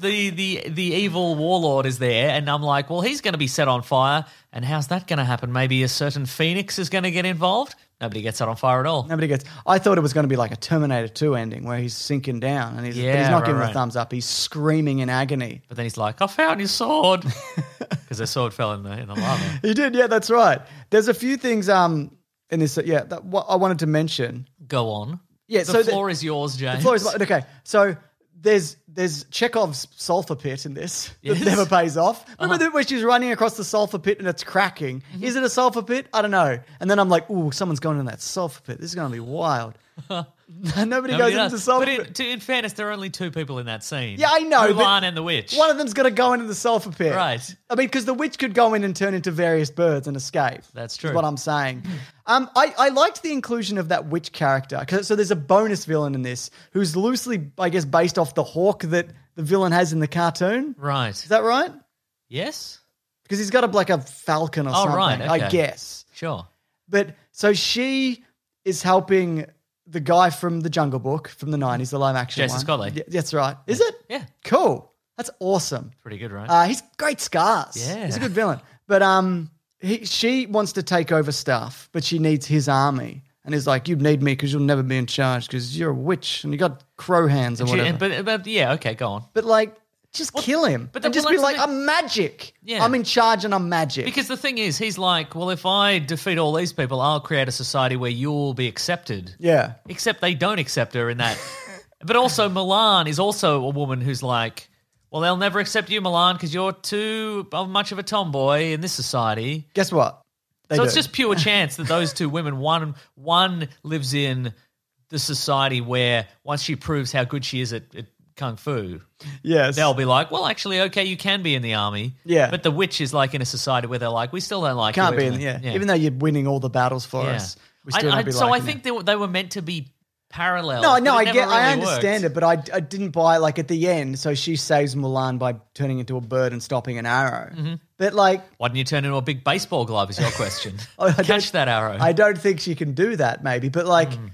evil warlord is there, and I'm like, well, he's going to be set on fire, and how's that going to happen? Maybe a certain phoenix is going to get involved. Nobody gets set on fire at all. I thought it was going to be like a Terminator 2 ending where he's sinking down, and he's not giving a thumbs up. He's screaming in agony. But then he's like, I found his sword, because the sword fell in the lava. He did. Yeah, that's right. There's a few things. In this, what I wanted to mention. Go on. Yeah, the floor is yours, James. The floor is okay. So there's Chekhov's sulfur pit in this that never pays off. Remember where she's running across the sulfur pit and it's cracking? Mm-hmm. Is it a sulfur pit? I don't know. And then I'm like, ooh, someone's going in that sulfur pit. This is going to be wild. Nobody goes into the sulfur pit. But in fairness, there are only two people in that scene. Yeah, I know. Mulan and the witch. One of them's got to go into the sulfur pit. Right. I mean, because the witch could go in and turn into various birds and escape. That's true. Is what I'm saying. I liked the inclusion of that witch character. So there's a bonus villain in this who's loosely, I guess, based off the hawk that the villain has in the cartoon. Right. Is that right? Yes. Because he's got a falcon or something, right, okay. I guess. Sure. But so she is helping the guy from the Jungle Book from the 90s, the live action Jason one. Scott. Yeah, that's right. Is it? Yeah. Cool. That's awesome. Pretty good, right? He's great scars. Yeah. He's a good villain. But she wants to take over stuff, but she needs his army. And he's like, you need me because you'll never be in charge because you're a witch and you got crow hands or whatever. But yeah, okay, go on. But like, just kill him. But and just be like, I'm magic. Yeah. I'm in charge and I'm magic. Because the thing is, he's like, well, if I defeat all these people, I'll create a society where you'll be accepted. Yeah. Except they don't accept her in that. But also Mulan is also a woman who's like, well, they'll never accept you, Mulan, because you're too much of a tomboy in this society. Guess what? It's just pure chance that those two women, one lives in the society where once she proves how good she is at kung fu, yes, they'll be like, well, actually, okay, you can be in the army. Yeah. But the witch is like in a society where they're like, we still don't like Can't you. Be in, Even though you're winning all the battles for us. We still don't be so liking I think they were meant to be parallel. No, I understand it, but I didn't buy at the end. So she saves Mulan by turning into a bird and stopping an arrow. Mm-hmm. But why didn't you turn into a big baseball glove? Is your question? Catch that arrow. I don't think she can do that. Maybe, but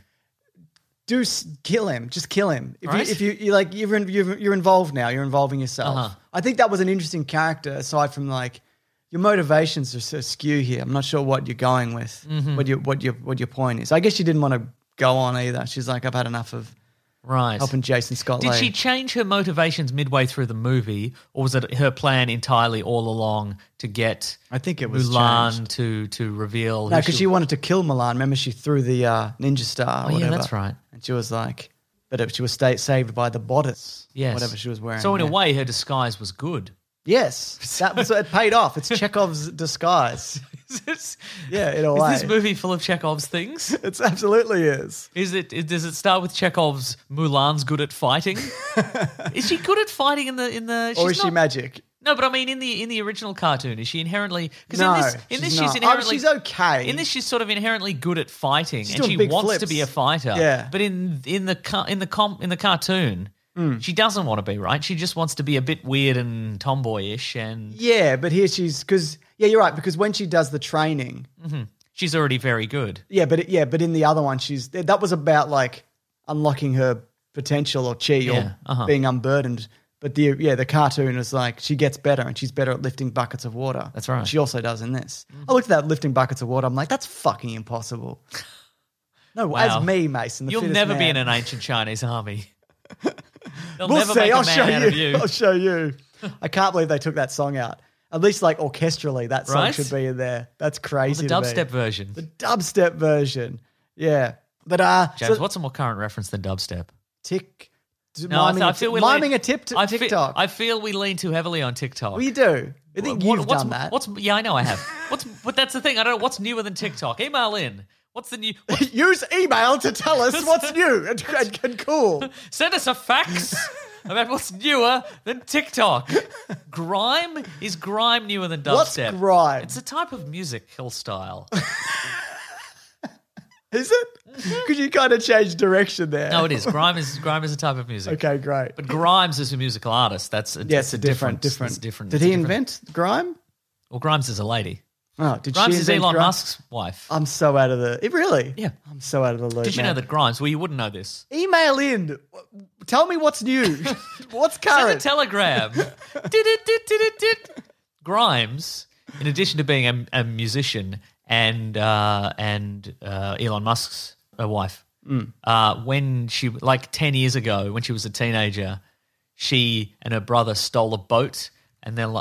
kill him. Just kill him. If you're involved now. You're involving yourself. Uh-huh. I think that was an interesting character. Aside from your motivations are so skew here. I'm not sure what you're going with. Mm-hmm. What your point is. I guess she didn't want to go on either. She's like, I've had enough of Right. helping Jason Scott Did Leigh. she change her motivations midway through the movie, or was it her plan entirely all along to get I think it was Mulan changed. to reveal? No, who because she wanted to kill Mulan. Remember, she threw the ninja star. Or Oh, yeah, whatever. that's right. And she was like, but she was saved by the bodice. Yes. Whatever she was wearing. So in a yeah. way, her disguise was good. Yes, that was it. Paid off. It's Chekhov's disguise. Yeah, in a way. Is this movie full of Chekhov's things? It absolutely is. Does it start with Chekhov's Mulan's good at fighting? Is she good at fighting in the? Or she's is she not- magic? No, but I mean in the original cartoon, is she inherently? Because No, in this she's she's not. inherently she's okay. In this, she's sort of inherently good at fighting, She's and doing she big wants to flips. be a fighter. Yeah. But in the cartoon, she doesn't want to be, right? She just wants to be a bit weird and tomboyish, and Yeah, but here you're right, because when she does the training, she's already very good. but in the other one, that was about like unlocking her potential or chi Yeah, or being unburdened. But the cartoon is like she gets better and she's better at lifting buckets of water. That's right. She also does in this. I looked at that lifting buckets of water. I'm like, that's fucking impossible. No, Wow. as me, Mason, the You'll fittest never be in man. an ancient Chinese army. They'll We'll never see. make I'll a show man out of you. you. I'll show you. I can't believe they took that song out. At least like orchestrally, that song Right? should be in there. That's crazy. The to me. dubstep version. The dubstep version. Yeah. But James, so what's a more current reference than dubstep? No, I feel we miming lean- a tip to I fe- TikTok. I feel we lean too heavily on TikTok. We do. I think you've done that. Yeah, I know I have. But that's the thing. I don't know what's newer than TikTok. Email in. What's the new? Use email to tell us what's new and cool. Send us a fax about what's newer than TikTok. Grime? Is grime newer than dubstep? What's grime? It's a type of musical style. Is it? Because you kind of changed direction there. No, it is. Grime is a type of music. Okay, great. But Grimes is a musical artist. That's a, Yes, it's a different. It's different. Did It's a he different- invent grime? Well, Grimes is a lady. Oh, did Grimes she is invent Elon grime? Musk's wife. I'm so out of the. Really? Yeah. I'm so out of the loop. Did you know man. that Grimes? Well, you wouldn't know this. Email in. Tell me what's new. What's Send a current? telegram. Grimes, in addition to being a musician and Elon Musk's wife, when she, like 10 years ago, when she was a teenager, she and her brother stole a boat and they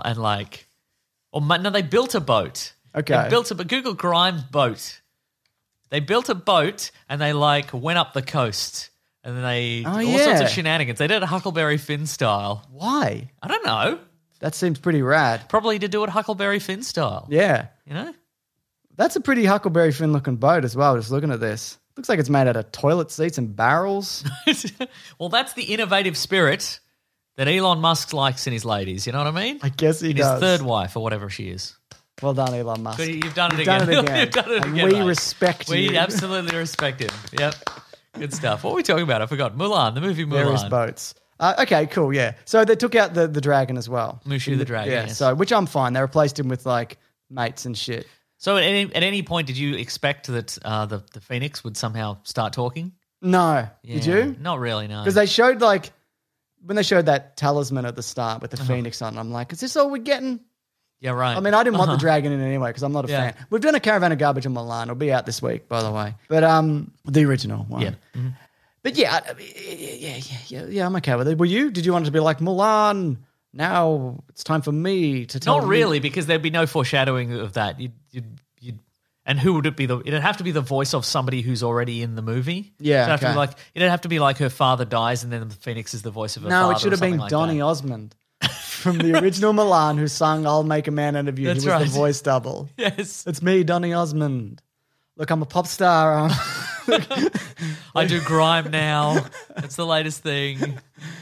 built a boat. Okay. They built Google Grimes boat. They built a boat and they went up the coast. And then they Oh, all sorts yeah. of shenanigans. They did it Huckleberry Finn style. Why? I don't know. That seems pretty rad. Probably to do it Huckleberry Finn style. Yeah. You know? That's a pretty Huckleberry Finn looking boat as well, just looking at this. Looks like it's made out of toilet seats and barrels. Well, that's the innovative spirit that Elon Musk likes in his ladies. You know what I mean? I guess he In does. his third wife or whatever she is. Well done, Elon Musk. So you've done it You've again. Done it again. You've done it And again, we mate. respect We you. absolutely respect him. Yep. Good stuff. What were we talking about? I forgot. Mulan, the movie Mulan. Various boats. Okay, cool, yeah. So they took out the dragon as well. Mushu the dragon, Yeah, yes. so which I'm fine. They replaced him with like mates and shit. So at any point, did you expect that the Phoenix would somehow start talking? No. Did Yeah, you? Not really, no. Because they showed like when they showed that talisman at the start with the phoenix on, I'm like, is this all we're getting? Yeah, right. I mean, I didn't want the dragon in anyway because I'm not a Yeah. fan. We've done a Caravan of Garbage in Milan. It'll be out this week, by the way. But the original one. Yeah. Mhm. But yeah, I'm okay with it. Were you? Did you want it to be like Mulan? Now it's time for me to tell. Not really, because there'd be no foreshadowing of that. And who would it be? It'd have to be the voice of somebody who's already in the movie. Yeah, It'd have to okay. be like it'd have to be like her father dies, and then the Phoenix is the voice of her No, father. it should or have been something like Donny that. Osmond from the original Milan who sung "I'll Make a Man Out of You." That's he was right. the voice double. Yes, It's me, Donny Osmond. Look, I'm a pop star. I do grime now. That's the latest thing.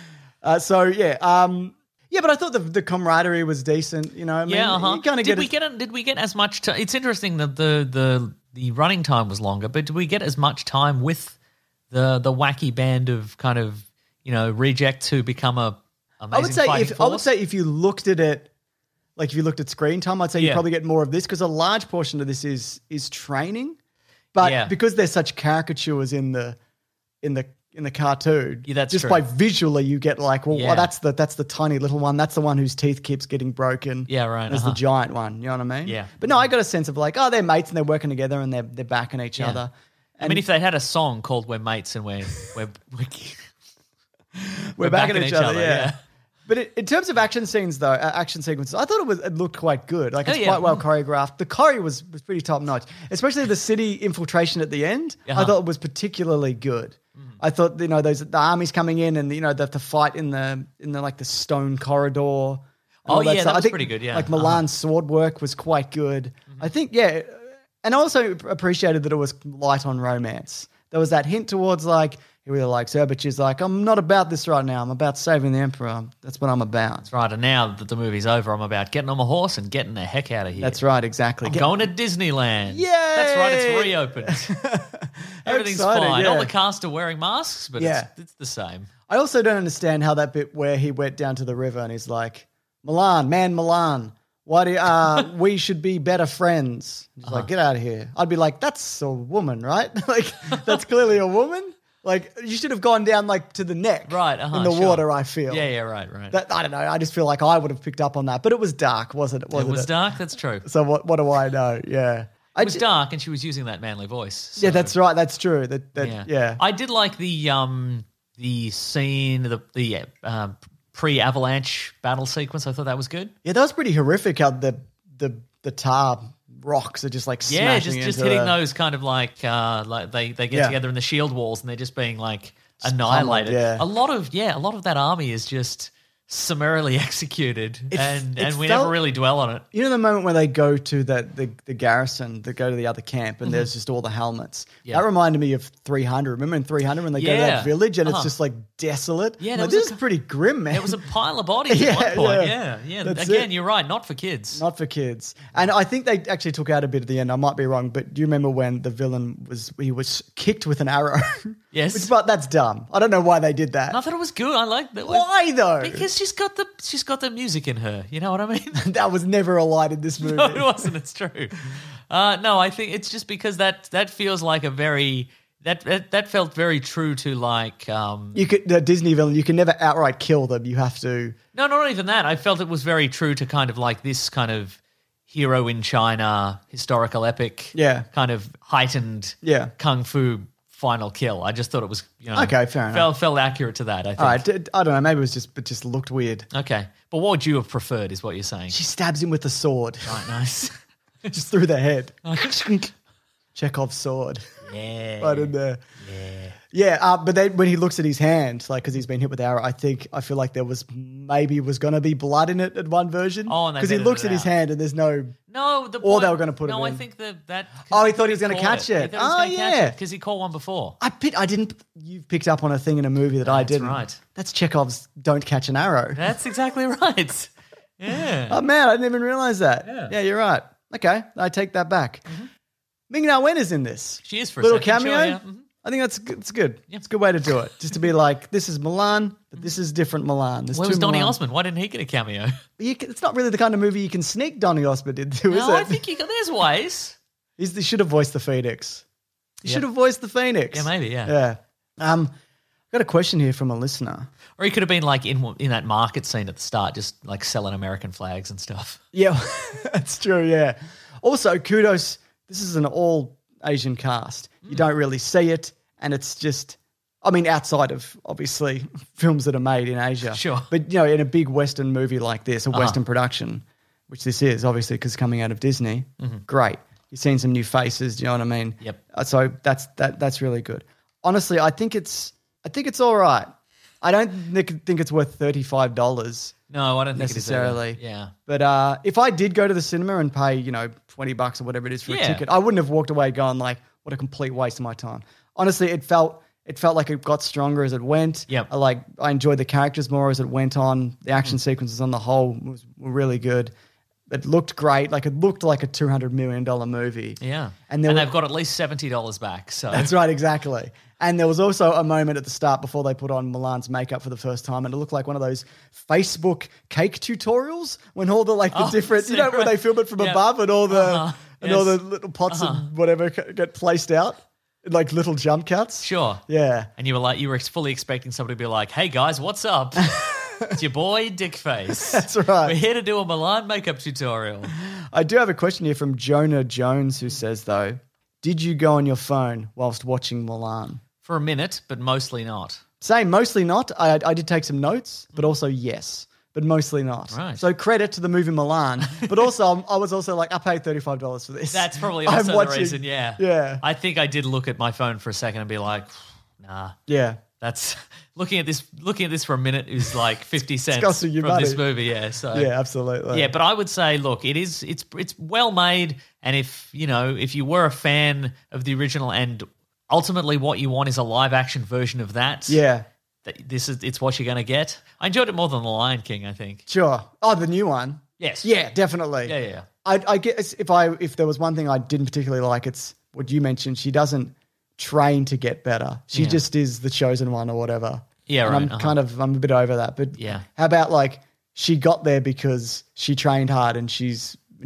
Yeah, but I thought the camaraderie was decent. You know, I mean, Yeah, you kind of Did we get as much time? It's interesting that the running time was longer, but did we get as much time with the wacky band of kind of rejects who become a amazing I would say fighting force? if you looked at it, like if you looked at screen time, I'd say you Yeah. probably get more of this because a large portion of this is training, but Yeah. because there's such caricatures in the cartoon, Yeah, that's just true. by visually you get like, well, Yeah. that's the tiny little one, that's the one whose teeth keeps getting broken. Yeah, right, There's the giant one. You know what I mean? Yeah. But no, I got a sense of like, oh, they're mates and they're working together and they're backing each Yeah. other. I mean, if they had a song called "We're Mates" and we're We're back at each other, yeah. But in terms of action scenes, though, action sequences, I thought it looked quite good. Like, it's quite well choreographed. The choreo was pretty top notch, especially the city infiltration at the end. I thought it was particularly good. I thought, the army's coming in, and the fight in the stone corridor. Oh yeah, that was I think, pretty good. Yeah, like Milan's sword work was quite good. I think, and I also appreciated that it was light on romance. There was that hint towards he really likes her, but she's like, I'm not about this right now. I'm about saving the emperor. That's what I'm about. That's right. And now that the movie's over, I'm about getting on my horse and getting the heck out of here. That's right, exactly. I'm going to Disneyland. Yay! That's right, it's reopened. Everything's exciting, fine. yeah. All the cast are wearing masks, but it's the same. I also don't understand how that bit where he went down to the river and he's like, Milan, why do we should be better friends? He's like, get out of here. I'd be like, that's a woman, right? That's clearly a woman. You should have gone down to the neck, in the water. I feel, right. I don't know. I just feel like I would have picked up on that, but it was dark, wasn't it? It was dark. That's true. So what do I know? Yeah, it was dark, and she was using that manly voice. So. Yeah, that's right. That's true. Yeah. I did like the scene, the pre-avalanche battle sequence. I thought that was good. Yeah, that was pretty horrific. How the tar rocks are just smashing just hitting those kind of like they get together in the shield walls and they're just being annihilated. Yeah. A lot of that army is just summarily executed, and we never really dwell on it. You know the moment when they go to the garrison, they go to the other camp, and there's just all the helmets. Yeah. That reminded me of 300. Remember in 300 when they go to that village and it's just desolate? Yeah, this is pretty grim, man. It was a pile of bodies at one point. Yeah. Again, you're right, not for kids. Not for kids. And I think they actually took out a bit at the end. I might be wrong, but do you remember when the villain was kicked with an arrow? Yes. But that's dumb. I don't know why they did that. I thought it was good. I liked that. Why though? Because she's got the music in her. You know what I mean? That was never a light in this movie. No, it wasn't. It's true. No, I think it's just because that feels like a very that felt very true to the Disney villain. You can never outright kill them. You have to. No, not even that. I felt it was very true to kind of this kind of hero in China historical epic. Yeah. Kind of heightened. Yeah. Kung fu. Final kill. I just thought it was, okay, fair enough. Felt accurate to that, I think. All right, I don't know. Maybe it just looked weird. Okay. But what would you have preferred is what you're saying? She stabs him with a sword. Right, nice. Just through the head. Chekhov's sword. Yeah. Right in there. Yeah. Yeah, but then when he looks at his hand, because he's been hit with the arrow, I feel like there was going to be blood in it in one version. Oh, because he looks at his hand and there's no. No, they were going to put it in. No, I think that. Oh, he thought he was going to catch it. Oh, yeah, because he caught one before. I didn't. You picked up on a thing in a movie that I didn't. That's right. That's Chekhov's "Don't catch an arrow." That's exactly right. Yeah. Oh man, I didn't even realize that. Yeah, you're right. Okay, I take that back. Mm-hmm. Ming-Na Wen is in this. She is for little a second, cameo. Sure, yeah. Mm-hmm. I think that's good. Yep. It's a good way to do it. Just to be like, this is Milan, but this is different Milan. Where was Donny Osmond? Why didn't he get a cameo? It's not really the kind of movie you can sneak Donny Osmond into, is it? No, I think there's ways. He should have voiced the Phoenix. He should have voiced the Phoenix. Yeah, maybe, yeah. I've got a question here from a listener. Or he could have been in that market scene at the start, just selling American flags and stuff. Yeah, that's true, yeah. Also, kudos, this is an all Asian cast. You don't really see it, and it's just, outside of, obviously, films that are made in Asia. Sure. But, in a big Western movie like this, a Western production, which this is, obviously, because coming out of Disney, great. You've seen some new faces, do you know what I mean? Yep. So that's really good. Honestly, I think it's all right. I don't think it's worth $35. No, I don't think necessarily. It is either. Yeah. But if I did go to the cinema and pay, $20 or whatever it is for a ticket, I wouldn't have walked away going what a complete waste of my time. Honestly, it felt like it got stronger as it went. Yep. I enjoyed the characters more as it went on. The action sequences on the whole were really good. It looked great. It looked like a $200 million movie. Yeah. And they've got at least $70 back. So that's right, exactly. And there was also a moment at the start before they put on Milan's makeup for the first time, and it looked like one of those Facebook cake tutorials when all the different, when they film it from above and all the all the little pots and whatever get placed out. Like little jump cuts. Sure. Yeah. And you were fully expecting somebody to be like, hey guys, what's up? It's your boy Dickface. That's right. We're here to do a Milan makeup tutorial. I do have a question here from Jonah Jones who says, though, did you go on your phone whilst watching Milan? For a minute, but mostly not. Same, mostly not. I did take some notes, but also yes. But mostly not. Right. So credit to the movie Milan. But also, I was also like, I paid $35 for this. That's probably I'm also watching- the reason, yeah. Yeah. I think I did look at my phone for a second and be like, nah. Yeah. That's looking at this for a minute is like 50 cents costing you from this money. movie, yeah. So Yeah, absolutely. yeah, but I would say, look, it's well made, and if you were a fan of the original, and ultimately what you want is a live action version of that, Yeah. it's what you're going to get. I enjoyed it more than The Lion King, I think. Sure. Oh, the new one? Yes. Yeah, definitely. Yeah. I guess if there was one thing I didn't particularly like, it's what you mentioned. She doesn't train to get better. She Yeah. just is the chosen one or whatever. Yeah, and right. I'm a bit over that. But Yeah. how about like she got there because she trained hard and she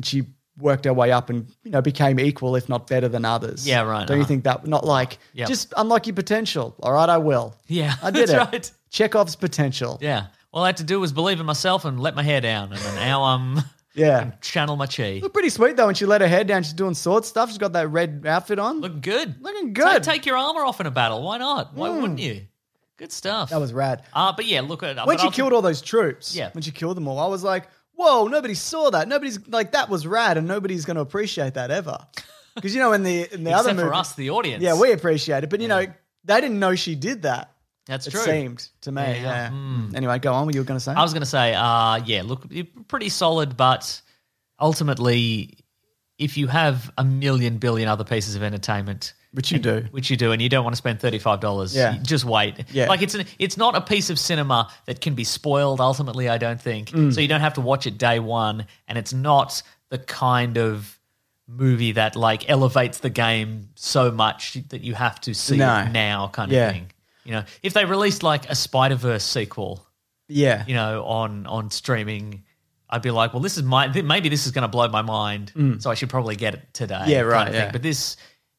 worked her way up and became equal, if not better than others. Yeah, right, Don't you think that? Not like Yep. just unlock your potential. All right, I will. Yeah, I did that's it. right. Chekhov's potential. Yeah. All I had to do was believe in myself and let my hair down, and then now I'm Yeah. channel my chi. Look pretty sweet though when she let her head down. She's doing sword stuff. She's got that red outfit on. Looking good. Looking good. Take your armor off in a battle. Why not? Why wouldn't you? Good stuff. That was rad. But yeah, look at When she killed all those troops, Yeah. when she killed them all, I was like, whoa, nobody saw that. Nobody's like, that was rad, and nobody's going to appreciate that ever. Because, in the other Except movie, for us, the audience. yeah, we appreciate it. But, they didn't know she did that. That's It true. seemed to me, Yeah. yeah. Anyway, go on. What you were going to say? I was going to say, yeah, look, pretty solid, but ultimately, if you have a million billion other pieces of entertainment, Which you do. and you don't want to spend $35, Yeah. just wait. Yeah. Like it's not a piece of cinema that can be spoiled. Ultimately, I don't think so. You don't have to watch it day one, and it's not the kind of movie that like elevates the game so much that you have to see No. it now, kind Yeah. of thing. If they released like a Spider-Verse sequel, Yeah. on streaming, I'd be like, well, maybe this is going to blow my mind, so I should probably get it today. Yeah, kind right, of thing. yeah. But this,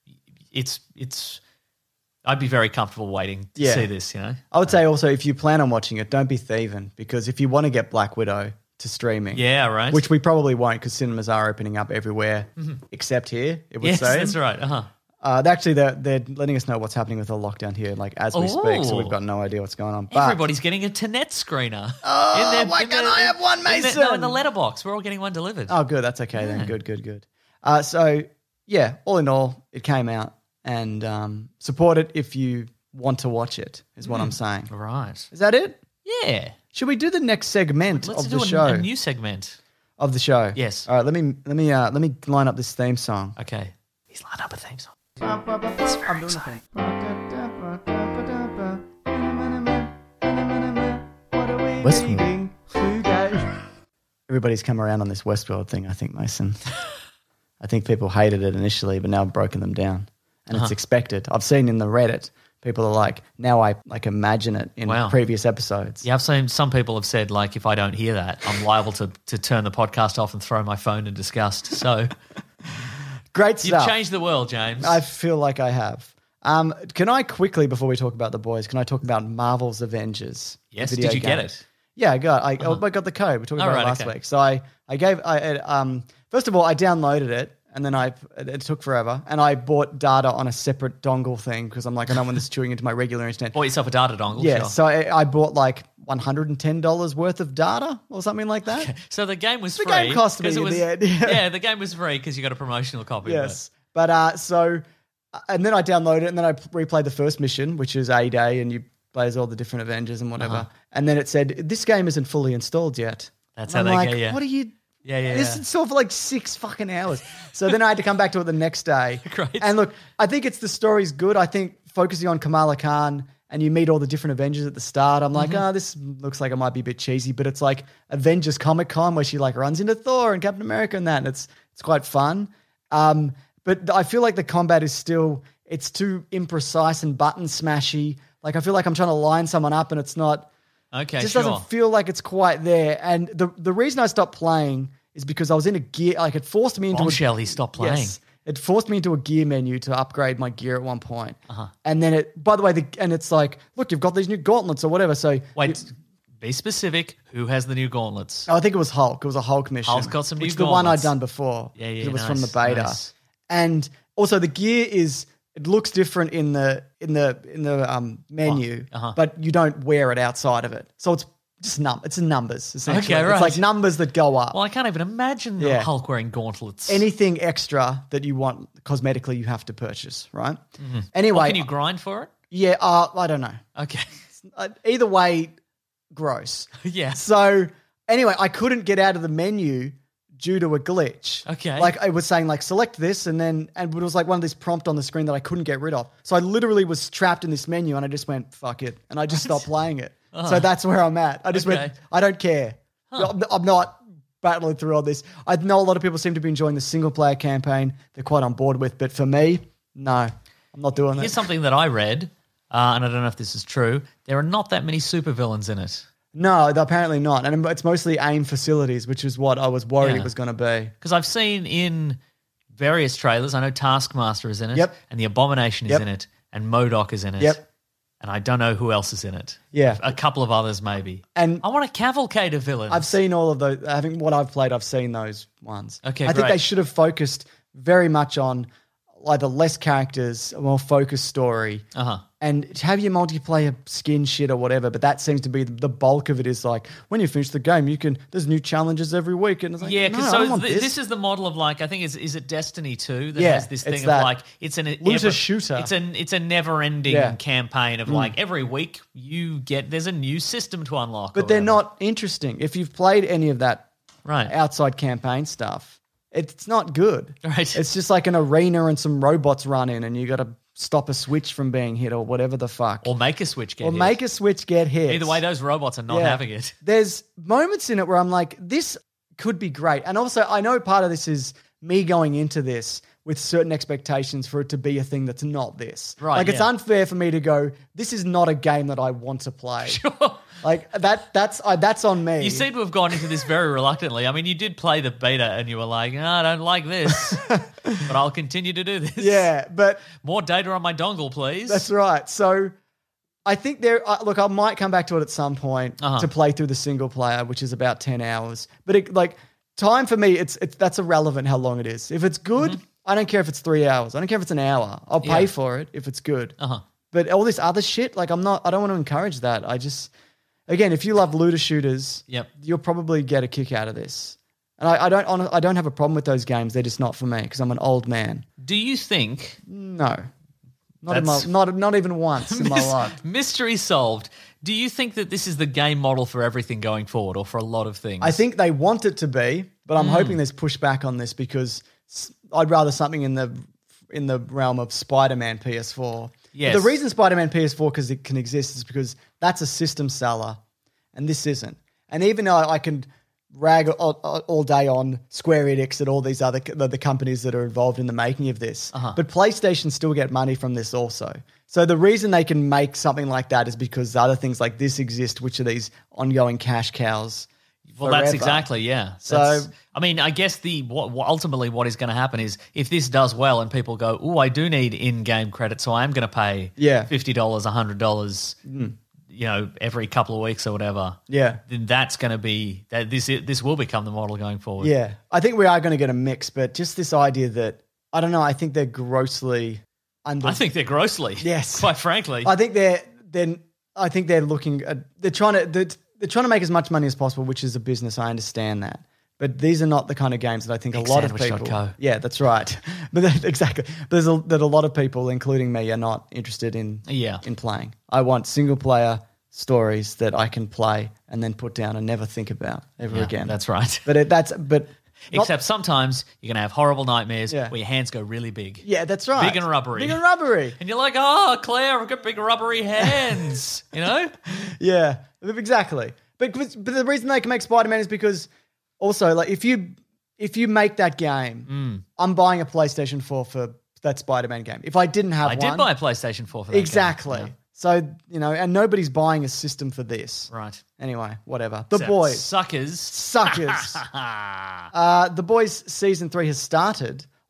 it's. I'd be very comfortable waiting to Yeah. see this. I would say also, if you plan on watching it, don't be thieving, because if you want to get Black Widow to streaming, Yeah, right. which we probably won't because cinemas are opening up everywhere except here, it would yes, say. that's right. Actually, they're letting us know what's happening with the lockdown here, like as we speak, so Oh. we've got no idea what's going on. But Everybody's getting a Tenet screener. Oh, why can't I have one, Mason? No, in the letterbox. We're all getting one delivered. Oh, good. That's okay then. Good. So, yeah, all in all, it came out, and support it if you want to watch it, is what I'm saying. Right. Is that it? Yeah. Should we do the next segment Let's of do the show? a new segment. Of the show. Yes. All right. Let me line up this theme song. Okay. He's lined up a theme song. I'm doing the thing. Westworld. Everybody's come around on this Westworld thing, I think, Mason. I think people hated it initially, but now I've broken them down. And it's expected. I've seen in the Reddit, people are like, now I like imagine it in Wow. previous episodes. Yeah, I've seen some people have said, like, if I don't hear that, I'm liable to turn the podcast off and throw my phone in disgust. So Great you've stuff. changed the world, James. I feel like I have. Can I quickly, before we talk about the boys, can I talk about Marvel's Avengers? Yes, the video did you game? get it? Yeah, I got the code. We talked Oh, about right, it last okay. week. So first of all, I downloaded it, and then it took forever, and I bought data on a separate dongle thing because I'm like, I don't want this chewing into my regular internet. Bought yourself a data dongle. Yeah, sure. so I bought like $110 worth of data or something like that. So the game was The free. game cost me 'cause it in was, the end, yeah. Yeah, the game was free because you got a promotional copy Yes. But and then I downloaded it, and then I replayed the first mission, which is A-Day, and you play as all the different Avengers and whatever. And then it said, this game isn't fully installed yet. That's And how I'm they like, get you. what are you... Yeah. This installed for like 6 fucking hours. So then I had to come back to it the next day. Great. And look, I think the story's good. I think focusing on Kamala Khan and you meet all the different Avengers at the start, I'm like, this looks like it might be a bit cheesy, but it's like Avengers Comic Con where she like runs into Thor and Captain America and that, and it's quite fun. But I feel like the combat is still, it's too imprecise and button smashy. Like I feel like I'm trying to line someone up and it's not, Okay, just sure. doesn't feel like it's quite there. And the reason I stopped playing is because I was in a gear, like it forced me into Bombshell, he stopped playing. Yes, it forced me into a gear menu to upgrade my gear at one point. And then by the way, it's like, look, you've got these new gauntlets or whatever. So Wait, be specific. Who has the new gauntlets? I think it was Hulk. It was a Hulk mission. Hulk's got some new which is the one I'd gauntlets. done before. Yeah, 'cause it was from the nice, beta. nice. And also the gear is It looks different in the menu, but you don't wear it outside of it. So it's just it's numbers essentially. Okay, right. It's like numbers that go up. Well, I can't even imagine Hulk wearing gauntlets. Anything extra that you want cosmetically, you have to purchase, right? Mm-hmm. Anyway, Well, can you grind for it? Yeah, I don't know. Okay. Either way, gross. Yeah. So anyway, I couldn't get out of the menu due to a glitch. Okay. Like it was saying like select this and it was like one of these prompt on the screen that I couldn't get rid of. So I literally was trapped in this menu and I just went, fuck it. And I just stopped playing it. So that's where I'm at. I just went, I don't care. I'm not battling through all this. I know a lot of people seem to be enjoying the single player campaign. They're quite on board with, but for me, no, I'm not doing Here's that. something that I read, and I don't know if this is true. There are not that many supervillains in it. No, apparently not. And it's mostly AIM facilities, which is what I was worried it was going to be. Because I've seen in various trailers, I know Taskmaster is in it, Yep. and the Abomination is Yep. in it, and MODOK is in it. Yep. And I don't know who else is in it. Yeah. A couple of others maybe. And I want a cavalcade of villains. I've seen all of those. Having what I've played, I've seen those ones. Okay, I think great. they should have focused very much on either less characters, a more focused story, and have your multiplayer skin shit or whatever. But that seems to be the bulk of it. Is like when you finish the game, there's new challenges every week, and it's like, Yeah, no, because I don't want this is the model of like I think is it Destiny 2 that Yeah, has this it's thing of that. like it's an Looter shooter. It's a never ending Yeah. campaign of like every week there's a new system to unlock. But or they're whatever. not interesting. If you've played any of that right. outside campaign stuff, it's not good. Right. It's just like an arena and some robots run in and you got to stop a switch from being hit or whatever the fuck. Or make a switch get Or hit. make a switch get hit. Either way, those robots are not Yeah. having it. There's moments in it where I'm like, this could be great. And also, I know part of this is me going into this with certain expectations for it to be a thing that's not this. Right, Like, it's yeah. unfair for me to go, this is not a game that I want to play. Sure. Like, that's on me. You seem to have gone into this very reluctantly. I mean, you did play the beta and you were like, I don't like this, but I'll continue to do this. Yeah, but More data on my dongle, please. that's right. So I think look, I might come back to it at some point to play through the single player, which is about 10 hours. But time for me, it's that's irrelevant how long it is. If it's good, I don't care if it's 3 hours. I don't care if it's an hour. I'll pay for it if it's good. But all this other shit, like I don't want to encourage that. Again, if you love looter shooters, you'll probably get a kick out of this. And I don't have a problem with those games. They're just not for me because I'm an old man. Do you think... No. Not even once in my life. Mystery solved. Do you think that this is the game model for everything going forward or for a lot of things? I think they want it to be, but I'm hoping there's pushback on this because I'd rather something in the realm of Spider-Man PS4. Yes. The reason Spider-Man PS4 because it can exist is because that's a system seller, and this isn't. And even though I can rag all day on Square Enix and all these other the companies that are involved in the making of this, but PlayStation still get money from this also. So the reason they can make something like that is because other things like this exist, which are these ongoing cash cows. Well, that's forever. exactly, yeah. So- I mean, I guess ultimately what is going to happen is if this does well and people go, oh, I do need in-game credit, so I am going to pay $50, $100, every couple of weeks or whatever. Yeah. Then that's going to be this will become the model going forward. Yeah. I think we are going to get a mix, but just this idea that, I don't know, I think they're grossly under... I think they're grossly. Yes. Quite frankly. I think they're looking at, they're trying to make as much money as possible, which is a business. I understand that. But these are not the kind of games that I think a lot of people... Sandwich.co. Yeah, that's right. But exactly. That a lot of people, including me, are not interested in playing. I want single-player stories that I can play and then put down and never think about ever again. That's right. But Except sometimes you're going to have horrible nightmares Yeah. where your hands go really big. Yeah, that's right. Big and rubbery. Big and rubbery. And you're like, oh, Claire, I've got big rubbery hands, Yeah, exactly. But the reason they can make Spider-Man is because also, like, if you make that game, I'm buying a PlayStation 4 for that Spider-Man game. If I didn't have I one... did buy a PlayStation 4 for that Exactly. game. Yeah. So, and nobody's buying a system for this. Right. Anyway, whatever. The Except Boys. Suckers. Suckers. The Boys season 3 has started.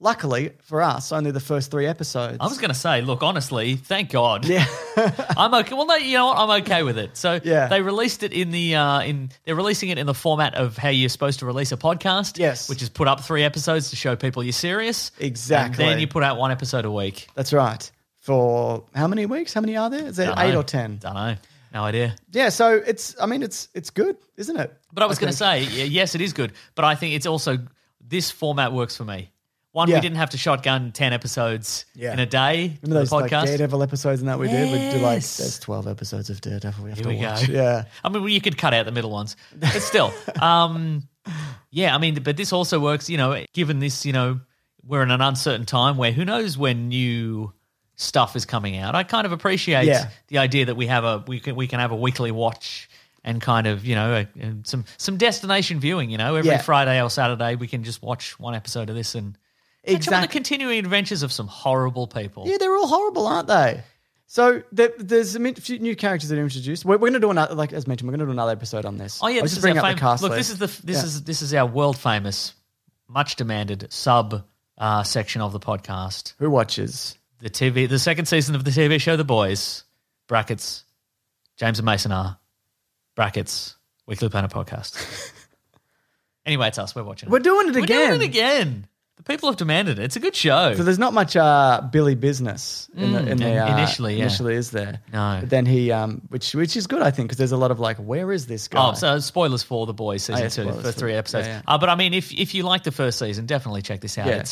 luckily for us, only the first 3 episodes. I was going to say, look, honestly, thank God. Yeah. I'm okay. Well, no, you know what? I'm okay with it. So Yeah. they released it in the they're releasing it in the format of how you're supposed to release a podcast. Yes. Which is put up 3 episodes to show people you're serious. Exactly. And then you put out 1 episode a week. That's right. For how many weeks? How many are there? Is there 8 or 10? Don't know. No idea. Yeah, so it's good, isn't it? But I was going to say, yes, it is good. But I think it's also, this format works for me. One, Yeah. we didn't have to shotgun 10 episodes Yeah. in a day. Remember those for the like podcast. Daredevil episodes and that we did? We'd do like, Yes. there's 12 episodes of Daredevil we have Here to we watch. go. Yeah. I mean, you could cut out the middle ones, but still. Yeah, I mean, but this also works, given this, we're in an uncertain time where who knows when new stuff is coming out. I kind of appreciate Yeah. the idea that we can have a weekly watch and kind of, some destination viewing, every Yeah. Friday or Saturday we can just watch 1 episode of this and catch up on the Exactly. continuing adventures of some horrible people. Yeah, they're all horrible, aren't they? So there's a few new characters that are introduced. We're going to do another, like as mentioned, we're going to do another episode on this. Oh yeah, I'll this just is bring our up the cast Look, list. this is our world famous, much demanded sub section of the podcast. Who watches? The second season of the TV show The Boys, brackets, James and Mason are, brackets, Weekly Planner Podcast. Anyway, it's us. We're watching it. We're doing it again. We're doing it again. The people have demanded it. It's a good show. So there's not much Billy business initially, yeah. Initially, is there? No. But then he, which is good, I think, because there's a lot of like, where is this guy? Oh, so spoilers for The Boys season 2, spoilers first for- 3 episodes. yeah. But I mean, if you like the first season, definitely check this out. Yeah.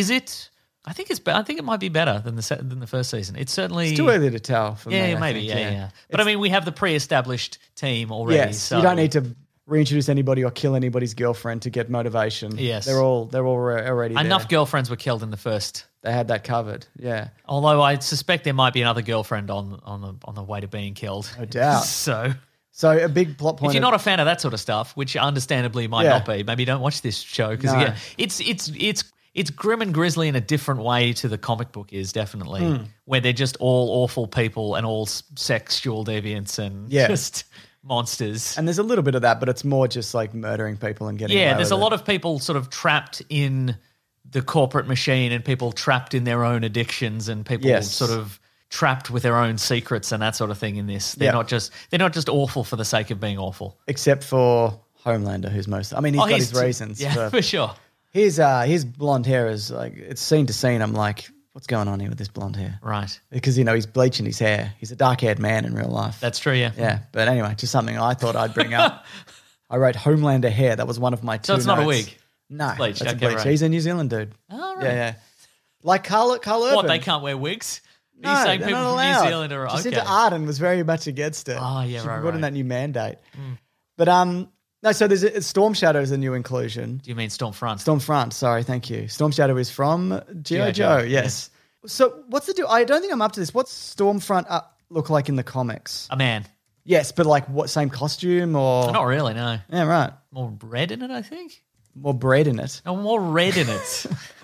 I think it might be better than the first season. It's certainly It's too early to tell. For me, Yeah, I maybe. think, Yeah. But I mean, we have the pre-established team already. Yes, so you don't need to reintroduce anybody or kill anybody's girlfriend to get motivation. Yes. they're all already Enough there. girlfriends were killed in the first. They had that covered. Yeah, Although I suspect there might be another girlfriend on the way to being killed. no doubt. So So a big plot point. if you're not a fan of that sort of stuff, which understandably might Yeah. not be, maybe don't watch this show because No. it's grim and grisly in a different way to the comic book is definitely, where they're just all awful people and all sexual deviants and Yeah. just monsters. and there's a little bit of that, but it's more just like murdering people and getting. Yeah, away there's with a it. lot of people sort of trapped in the corporate machine and people trapped in their own addictions and people Yes. sort of trapped with their own secrets and that sort of thing in this. They're Yeah. not just awful for the sake of being awful. except for Homelander, who's most. I mean, he's got his reasons. Yeah, for sure. His blonde hair is like it's scene to scene. I'm like, what's going on here with this blonde hair? Right. Because he's bleaching his hair. He's a dark-haired man in real life. That's true, yeah. Yeah, but anyway, just something I thought I'd bring up. I wrote Homelander hair. That was one of my 2 So it's not a notes. wig? No, bleached. that's a Okay, bleach. right. He's a New Zealand dude. Oh, right. Yeah. Like Carl Urban. What, they can't wear wigs? No, Are you saying they're people not from allowed. New Zealand are Just okay? into Arden was very much against it. Oh, yeah, She right, brought in right. that new mandate. But no, so there's Storm Shadow is a new inclusion. Do you mean Stormfront? Stormfront, sorry, thank you. Storm Shadow is from G.I. G.I. Joe, Joe, yes. So what's the deal? I don't think I'm up to this. What's Stormfront look like in the comics? A man. Yes, but like what, same costume or? Not really, no. Yeah, right. More red in it, I think. More bread in it. No, more red in it.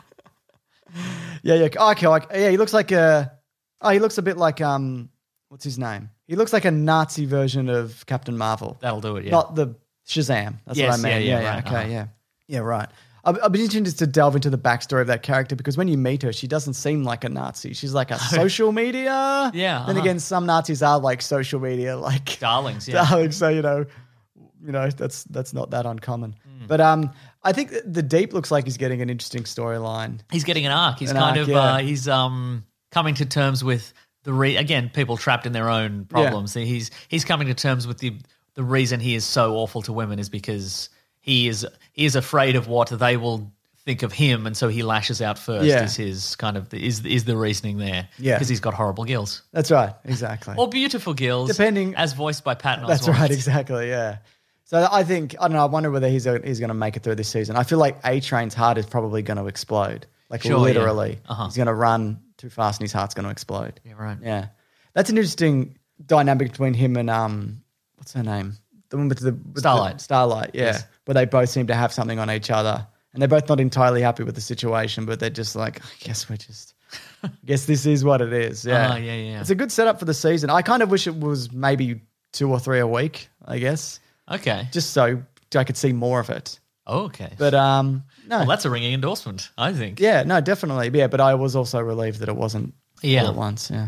Yeah. Oh, okay. Yeah, he looks like he looks a bit like what's his name? He looks like a Nazi version of Captain Marvel. That'll do it, yeah. Not the Shazam. That's Yes, what I mean. yeah, right, Okay, uh-huh. yeah, right. I'd be interested to delve into the backstory of that character because when you meet her, she doesn't seem like a Nazi. She's like a social media. Yeah, Then uh-huh. again, some Nazis are like social media, like Darlings, yeah. darlings. So that's not that uncommon. Hmm. But I think the Deep looks like he's getting an interesting storyline. He's getting an arc. He's An kind arc, of yeah. he's coming to terms with again, people trapped in their own problems. He's coming to terms with the reason he is so awful to women is because he is afraid of what they will think of him, and so he lashes out first. Yeah. Is his kind of is the reasoning there? Yeah. Because he's got horrible gills That's right, exactly. or beautiful gills, Depending- as voiced by Patton That's Oswalt. right, exactly, yeah. So I think, I don't know, I wonder whether he's going to make it through this season. I feel like A-Train's heart is probably going to explode. Like Sure, literally. yeah. Uh-huh. He's going to run too fast and his heart's going to explode. Yeah, right. Yeah. That's an interesting dynamic between him and, what's her name? The one with the Starlight. Starlight, yeah. Yes. Where they both seem to have something on each other. And they're both not entirely happy with the situation, but they're just like, I guess this is what it is. Yeah. yeah. It's a good setup for the season. I kind of wish it was maybe 2 or 3 a week, I guess. Okay. Just so I could see more of it. Oh, okay. But no. Well, that's a ringing endorsement, I think. Yeah, no, definitely. Yeah, but I was also relieved that it wasn't Yeah. all at once. Yeah.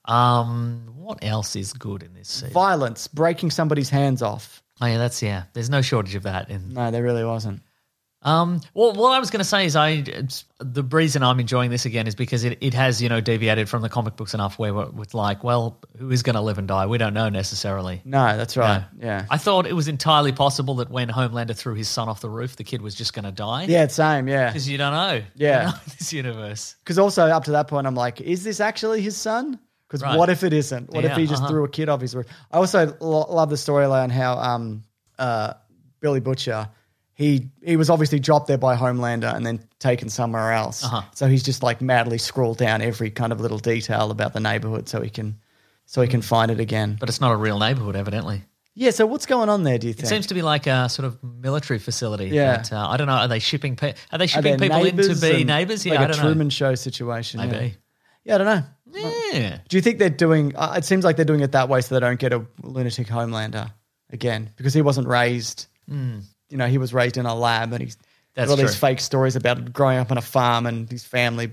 What else is good in this season? Violence, breaking somebody's hands off. Oh, yeah, there's no shortage of that. No, there really wasn't. Well, what I was going to say is the reason I'm enjoying this again is because it has, deviated from the comic books enough where it's like, well, who is going to live and die? We don't know necessarily. No, that's right. No. Yeah. I thought it was entirely possible that when Homelander threw his son off the roof, the kid was just going to die. Yeah, same, yeah. Because you don't know. Yeah. You don't know in this universe. Because also up to that point, I'm like, is this actually his son? Because Right. what if it isn't? What if Yeah, he just threw a kid off his roof? I also love the storyline how Billy Butcher, he was obviously dropped there by Homelander and then taken somewhere else. So he's just like madly scrawled down every kind of little detail about the neighborhood so he can find it again. But it's not a real neighborhood, evidently. Yeah, so what's going on there, do you think? It seems to be like a sort of military facility. Yeah. That, I don't know. Are they shipping Are people there in to be and neighbors? Yeah, like I a don't Truman know. Show situation. Maybe. Yeah, I don't know. Yeah. Do you think they're doing it seems like they're doing it that way so they don't get a lunatic Homelander again because he wasn't raised, he was raised in a lab and he's That's got all these true. fake stories about growing up on a farm and his family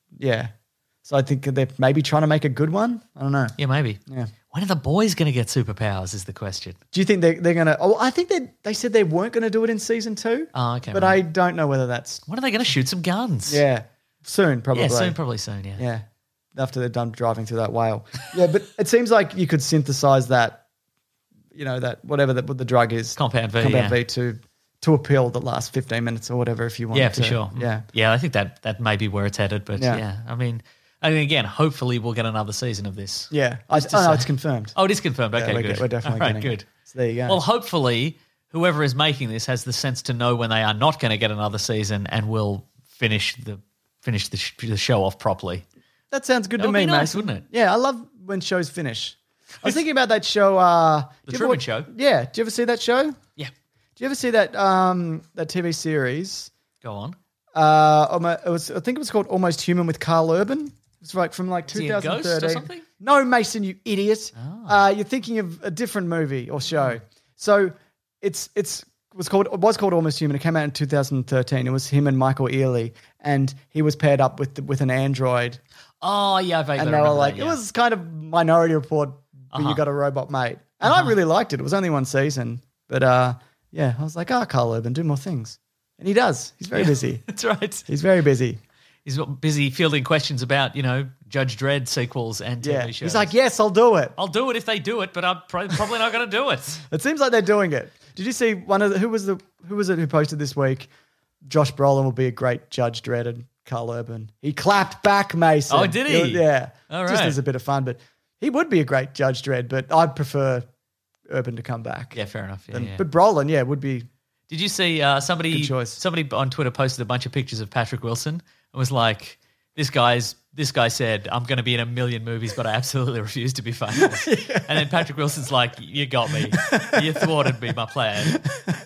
So I think they're maybe trying to make a good one. I don't know. Yeah, maybe. Yeah. When are the boys going to get superpowers is the question. Do you think they're going to I think they said they weren't going to do it in season 2. Oh, okay. But right. I don't know whether that's When are they going to shoot some guns? soon probably. Yeah, probably soon, yeah. Yeah, after they're done driving through that whale. Yeah, but it seems like you could synthesize that, that whatever what the drug is, Compound V, V to a pill that lasts 15 minutes or whatever if you want. Yeah, for sure. Yeah, Yeah, I think that may be where it's headed. But Yeah. I mean, again, hopefully we'll get another season of this. yeah. to No, say- it's confirmed. Oh, it is confirmed. Okay, we're good. we're definitely All right, getting good. it. So there you go. Well, hopefully, whoever is making this has the sense to know when they are not going to get another season and will finish the show off properly. that sounds good That to would me, be nice, Mason. wouldn't it? Yeah, I love when shows finish. I was thinking about that show. The Truman Show? Yeah. Do you ever see that show? Yeah. Do you ever see that that TV series? Go on. I think it was called Almost Human with Carl Urban. It was from like he a 2013. ghost or something? No, Mason, you idiot. You're thinking of a different movie or show. So it was called Almost Human. It came out in 2013. It was him and Michael Ealy, and he was paired up with an android. Oh, yeah, I vaguely And they were remember like, that, yeah. it was kind of Minority Report, but you got a robot mate. And I really liked it. It was only one season, but I was like, Carl Urban, do more things, and he does. He's very busy. That's right. He's very busy. He's busy fielding questions about, Judge Dredd sequels and TV Yeah, shows. he's like, yes, I'll do it. I'll do it if they do it, but I'm probably not going to do it. It seems like they're doing it. Did you see who was it who posted this week? Josh Brolin will be a great Judge Dredd and Carl Urban. He clapped back, Mason. Oh, did he? Yeah. All Just right. as a bit of fun, but he would be a great Judge Dredd, but I'd prefer Urban to come back. Yeah, fair enough. Yeah, yeah. But Brolin, would be. Did you see somebody Good choice. Somebody on Twitter posted a bunch of pictures of Patrick Wilson and was like, this guy said, I'm going to be in a million movies, but I absolutely refuse to be famous. And then Patrick Wilson's like, you got me. You thwarted me, my plan.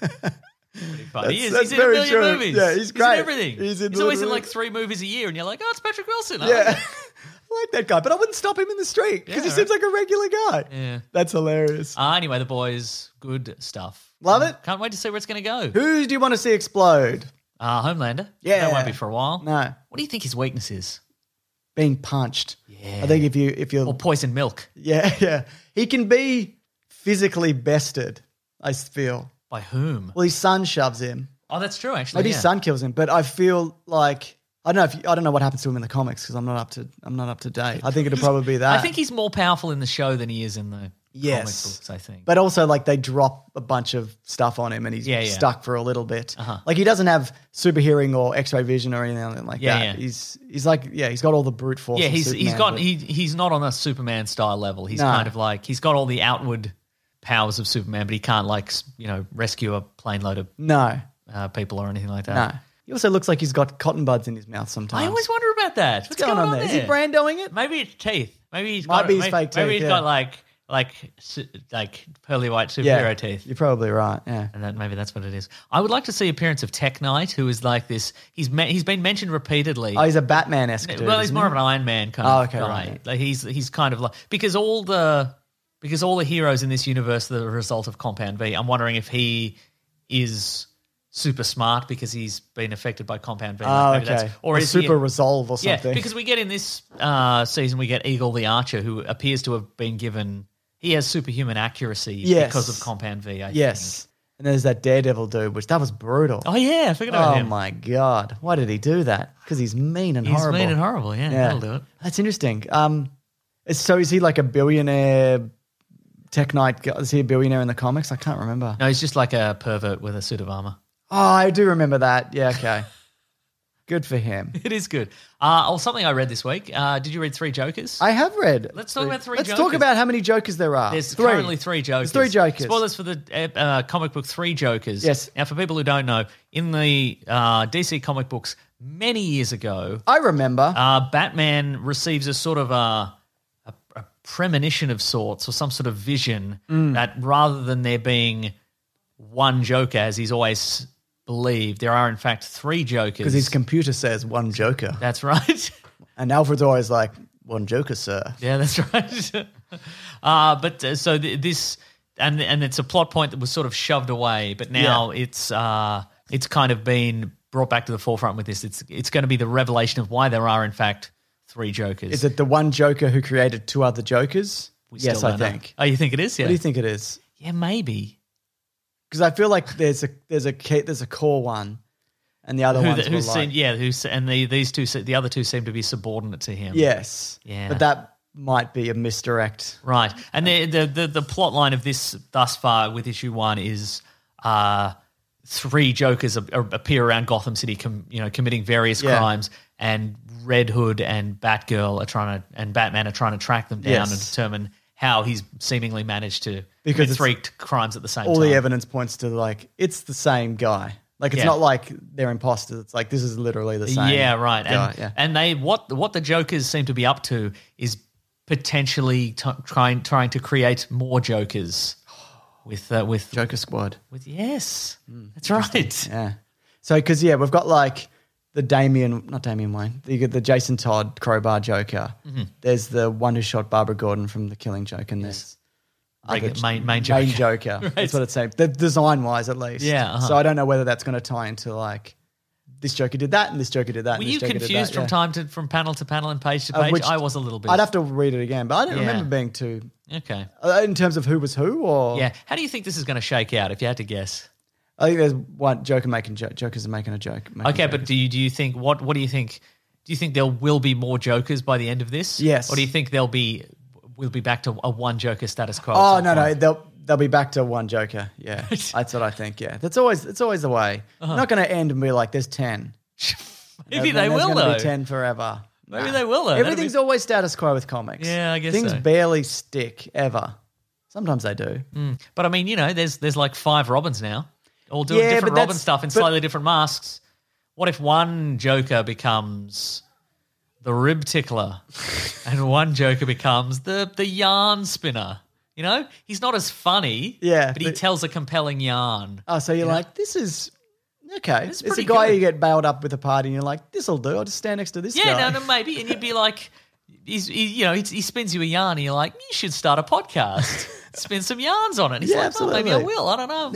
Pretty funny. He is. That's He's in a very million true. movies. Yeah, he's great. in everything. He's in always in literally- like 3 movies a year, and you're like, oh, it's Patrick Wilson. Yeah. I like that guy, but I wouldn't stop him in the street because he Yeah, seems like a regular guy. Yeah. That's hilarious. Anyway, the boys, good stuff. Love it. Can't wait to see where it's going to go. Who do you want to see explode? Homelander. Yeah. That won't be for a while. No. What do you think his weakness is? Being punched. Yeah. I think if you're Or poison milk. Yeah. He can be physically bested, I feel. By whom? Well, his son shoves him. Oh, that's true, actually. Maybe yeah. his son kills him, but I feel like I don't know what happens to him in the comics because I'm not up to date. I think it'll probably be that. I think he's more powerful in the show than he is in the comic books, I think. But also, like, they drop a bunch of stuff on him and he's Yeah, yeah. stuck for a little bit. Uh-huh. Like, he doesn't have super hearing or X-ray vision or anything like Yeah, that. yeah. He's like, he's got all the brute force. Yeah, of he's Superman, got but- he's not on a Superman style level. He's No. kind of like he's got all the outward powers of Superman, but he can't rescue a plane load of No. people or anything like that. No. He also looks like he's got cotton buds in his mouth sometimes. I always wonder about that. What's going on there? Is he brandoing it? Maybe it's teeth. Maybe he's Might got be his fake Maybe teeth, he's yeah. got like pearly white superhero teeth. You're probably right. Yeah. And maybe that's what it is. I would like to see appearance of Tech Knight, who is like this. He's been mentioned repeatedly. Oh, he's a Batman-esque dude. Well, he's isn't more he? of an Iron Man kind Oh, of okay, guy. right. Like he's kind of like because all the heroes in this universe are the result of Compound V. I'm wondering if he is super smart because he's been affected by Compound V. Oh, Maybe okay. Or is super he, resolve or something. Yeah, because we get in this season, we get Eagle the Archer, who appears to have been given. He has superhuman accuracy Yes. because of Compound V. I yes. think. And there's that Daredevil dude, which that was brutal. Oh yeah, I forgot about Oh him. my God. Why did he do that? Because he's mean and He's horrible. mean and horrible. Yeah, that'll do it. That's interesting. So is he like a billionaire tech knight? Is he a billionaire in the comics? I can't remember. No, he's just like a pervert with a suit of armor. Oh, I do remember that. Yeah, okay. Good for him. It is good. Something I read this week. Did you read 3 Jokers? I have read. Let's talk about 3 Let's Jokers. talk about how many Jokers there are. There's 3. currently 3 Jokers. There's 3 Jokers. Spoilers for the comic book 3 Jokers. Yes. Now, for people who don't know, in the DC comic books many years ago, I remember. Batman receives a sort of a premonition of sorts or some sort of vision that rather than there being one Joker, as he's always believed, there are in fact 3 Jokers. Because his computer says 1 Joker. That's right. And Alfred's always like, 1 Joker, sir. Yeah, that's right. So this and it's a plot point that was sort of shoved away, but now it's kind of been brought back to the forefront with this. It's going to be the revelation of why there are in fact 3 Jokers. Is it the one Joker who created 2 other Jokers? We Yes, still I don't know. think. Oh, you think it is? Yeah. What do you think it is? Yeah, maybe. Because I feel like there's a core one, and the other ones were like, the other two seem to be subordinate to him. yes, Yeah. but that might be a misdirect. Right. And the plot line of this thus far with issue 1 is 3 Jokers appear around Gotham City, committing various crimes, and Red Hood and Batgirl and Batman are trying to track them down Yes. and determine how he's seemingly managed to Because commit it's- 3 crimes at the same All time. the evidence points to like it's the same guy. Like it's Yeah. not like they're imposters. It's like this is literally the same. Yeah, right. guy. And they what the Jokers seem to be up to is potentially trying to create more Jokers with Joker Squad. with yes, that's right. Yeah. So because we've got like the not Damian Wayne. You get the Jason Todd crowbar Joker. Mm-hmm. There's the one who shot Barbara Gordon from The Killing Joke, and there's Main Joker. Main Joker. Right. That's what it's saying. The design wise, at least. Yeah, uh-huh. So I don't know whether that's going to tie into like this Joker did that and this Joker did that. Were and this you Joker did confused that. from panel to panel and page to Of page? which- I was a little bit. I'd have to read it again, but I don't Yeah. remember being too Okay. in terms of who was who or Yeah. How do you think this is going to shake out? If you had to guess. I think there's one Joker making Jokers are making a joke. Okay, but do you think what do you think? Do you think there will be more Jokers by the end of this? Yes. Or do you think we'll be back to a one Joker status quo? Oh at some no, point? they'll be back to one Joker. Yeah, that's what I think. Yeah, it's always the way. Uh-huh. Not going to end and be like there's 10. Maybe And they then there's will gonna though. be 10 forever. Maybe Nah. they will though. Everything's always status quo with comics. Yeah, I guess things so. barely stick ever. Sometimes they do. But I mean, there's like 5 Robins now, all doing Yeah, different but Robin that's- stuff in but- slightly different masks. What if one Joker becomes the rib tickler, and one Joker becomes the yarn spinner? He's not as funny. Yeah, but he but- tells a compelling yarn. Oh, so you're like, this is okay. It's It's a pretty guy good. you get bailed up with a party, and you're like, this'll do. I'll just stand next to this guy. Yeah, no, maybe, and you'd be like, he spins you a yarn, and you're like, you should start a podcast, spin some yarns on it. And he's Yeah, like, well, maybe I absolutely. will. I don't know.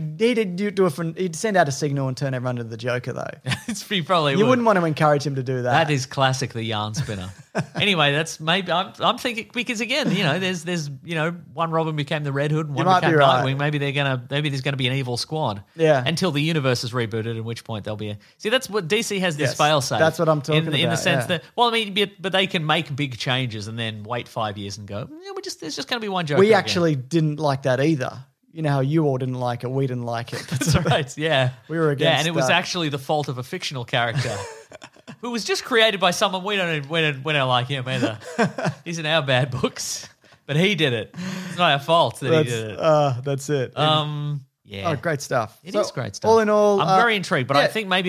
He'd send out a signal and turn everyone into the Joker, though. He probably You would. wouldn't want to encourage him to do that. That is classic, the yarn spinner. Anyway, that's maybe I'm thinking because again, there's one Robin became the Red Hood, and one might be became right. Nightwing. Maybe there's gonna be an evil squad. Yeah. Until the universe is rebooted, at which point there'll be see that's what DC has this Yes, fail safe. that's what I'm talking in the about, sense yeah. that but they can make big changes and then wait 5 years and go, there's just gonna be one Joker. we again." actually didn't like that either. You know how you all didn't like it, we didn't like it. That's right. Yeah, We were Yeah, against and it was that. actually the fault of a fictional character who was just created by someone we don't like him either. He's in our bad books, but he did it. It's not our fault that he did it. That's it. Yeah. Oh, great stuff. It So, is great stuff. All in all, I'm very intrigued, but I yeah. think maybe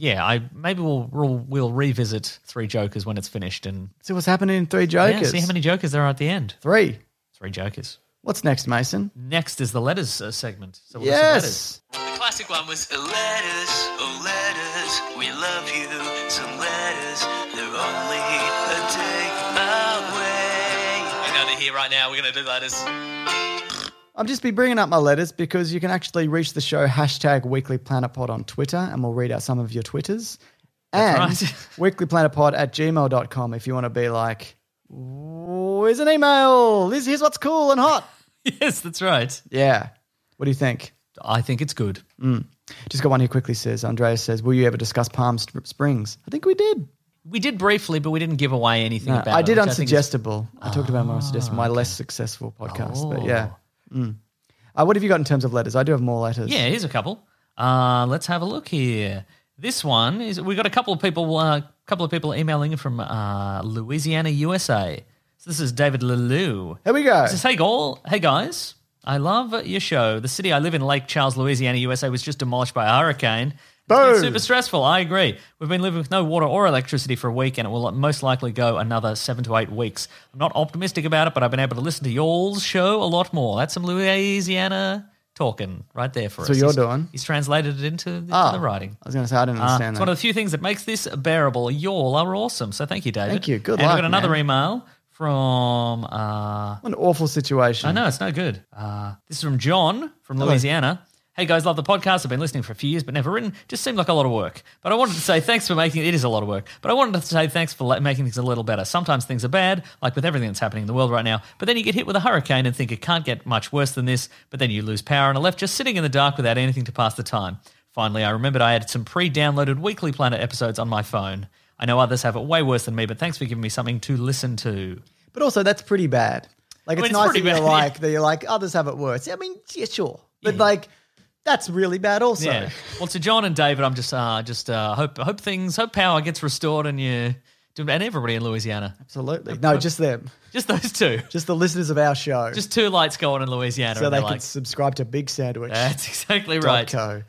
we'll revisit 3 Jokers when it's finished and see what's happening in 3 Jokers. see how many Jokers there are at the end. 3. 3 Jokers. What's next, Mason? Next is the letters segment. So we'll do some letters. Yes. The classic one was Letters, oh letters, we love you. Some letters, they're only a day away. I know they're here right now. We're going to do letters. I'll just be bringing up my letters because you can actually reach the show #WeeklyPlanetPod on Twitter, and we'll read out some of your Twitters. And right. weeklyplanetpod@gmail.com if you want to be like, here's an email. Here's what's cool and hot. Yes, that's right. Yeah. What do you think? I think it's good. Just got one here quickly says, Andreas says, will you ever discuss Palm Springs? I think we did. We did briefly, but we didn't give away anything No, about it. I did which I think is- Unsuggestible. I talked about my Unsuggestible, my less successful podcast. But yeah. What have you got in terms of letters? I do have more letters. Yeah, here's a couple. Let's have a look here. This one is we got a couple of people emailing from Louisiana, USA. So this is David Lelou. Here we go. It says, hey guys, I love your show. The city I live in, Lake Charles, Louisiana, USA, was just demolished by a hurricane. It's been super stressful. I agree. We've been living with no water or electricity for a week, and it will most likely go another 7 to 8 weeks. I'm not optimistic about it, but I've been able to listen to y'all's show a lot more. That's some Louisiana talking right there for us. So you're doing? He's translated it into the writing. I was going to say, I didn't understand It's that. one of the few things that makes this bearable. Y'all are awesome. So thank you, David. Thank you. Good and luck, we got another man. email from What an awful situation. I know, it's no good. This is from John from Louisiana. Hey guys, love the podcast. I've been listening for a few years but never written. Just seemed like a lot of work. But I wanted to say thanks for making it is a lot of work. But I wanted to say thanks for making things a little better. Sometimes things are bad, like with everything that's happening in the world right now. But then you get hit with a hurricane and think it can't get much worse than this. But then you lose power and are left just sitting in the dark without anything to pass the time. Finally, I remembered I had some pre-downloaded Weekly Planet episodes on my phone. I know others have it way worse than me, but thanks for giving me something to listen to. But also, that's pretty bad. Like, I mean, it's it's nice pretty that bad, you're like, others have it worse. I mean, yeah, sure. But like, that's really bad also. Yeah. Well, to John and David, I'm just hope power gets restored and everybody in Louisiana. Absolutely. No, just them. Just those two. Just the listeners of our show. Just two lights going in Louisiana. so and they they're can like, subscribe to Big Sandwich. that's exactly right. .co.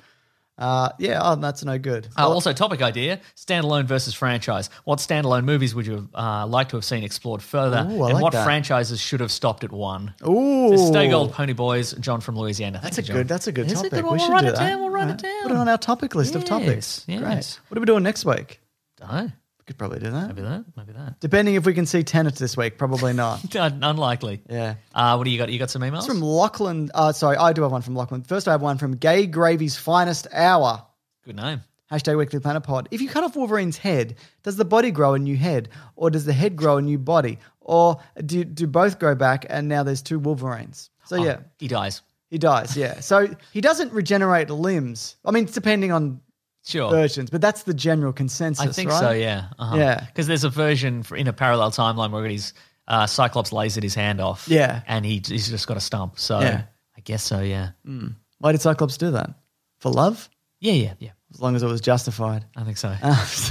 That's no good. Also, topic idea, standalone versus franchise. What standalone movies would you like to have seen explored further? Ooh, I and like what that. franchises should have stopped at one? Ooh. So stay gold, Pony Boys, John from Louisiana. That's Thank a you, good. John. That's a good It's topic. a good one. We should We'll write do it that. down. We'll write it Right. down. Put it on our topic list of Yes, topics. yes. Great. What are we doing next week? Dunno. We could probably do that. Maybe that. Depending if we can see Tenet this week. Probably not. Unlikely. Yeah. What do you got? You got some emails? It's from Lachlan. Sorry, I do have one from Lachlan. First, I have one from Gay Gravy's Finest Hour. Good name. #Weekly Planet Pod. If you cut off Wolverine's head, does the body grow a new head? Or does the head grow a new body? Or do both grow back and now there's two Wolverines? So yeah, He dies. he dies, yeah. So he doesn't regenerate limbs. I mean, it's depending on Sure. versions, but that's the general consensus, I think right? so, yeah. Uh-huh. Yeah. Because there's a version in a parallel timeline where he's Cyclops lasered his hand off. Yeah. And he's just got a stump. So Yeah. I guess so, yeah. Why did Cyclops do that? For love? Yeah. As long as it was justified. I think so.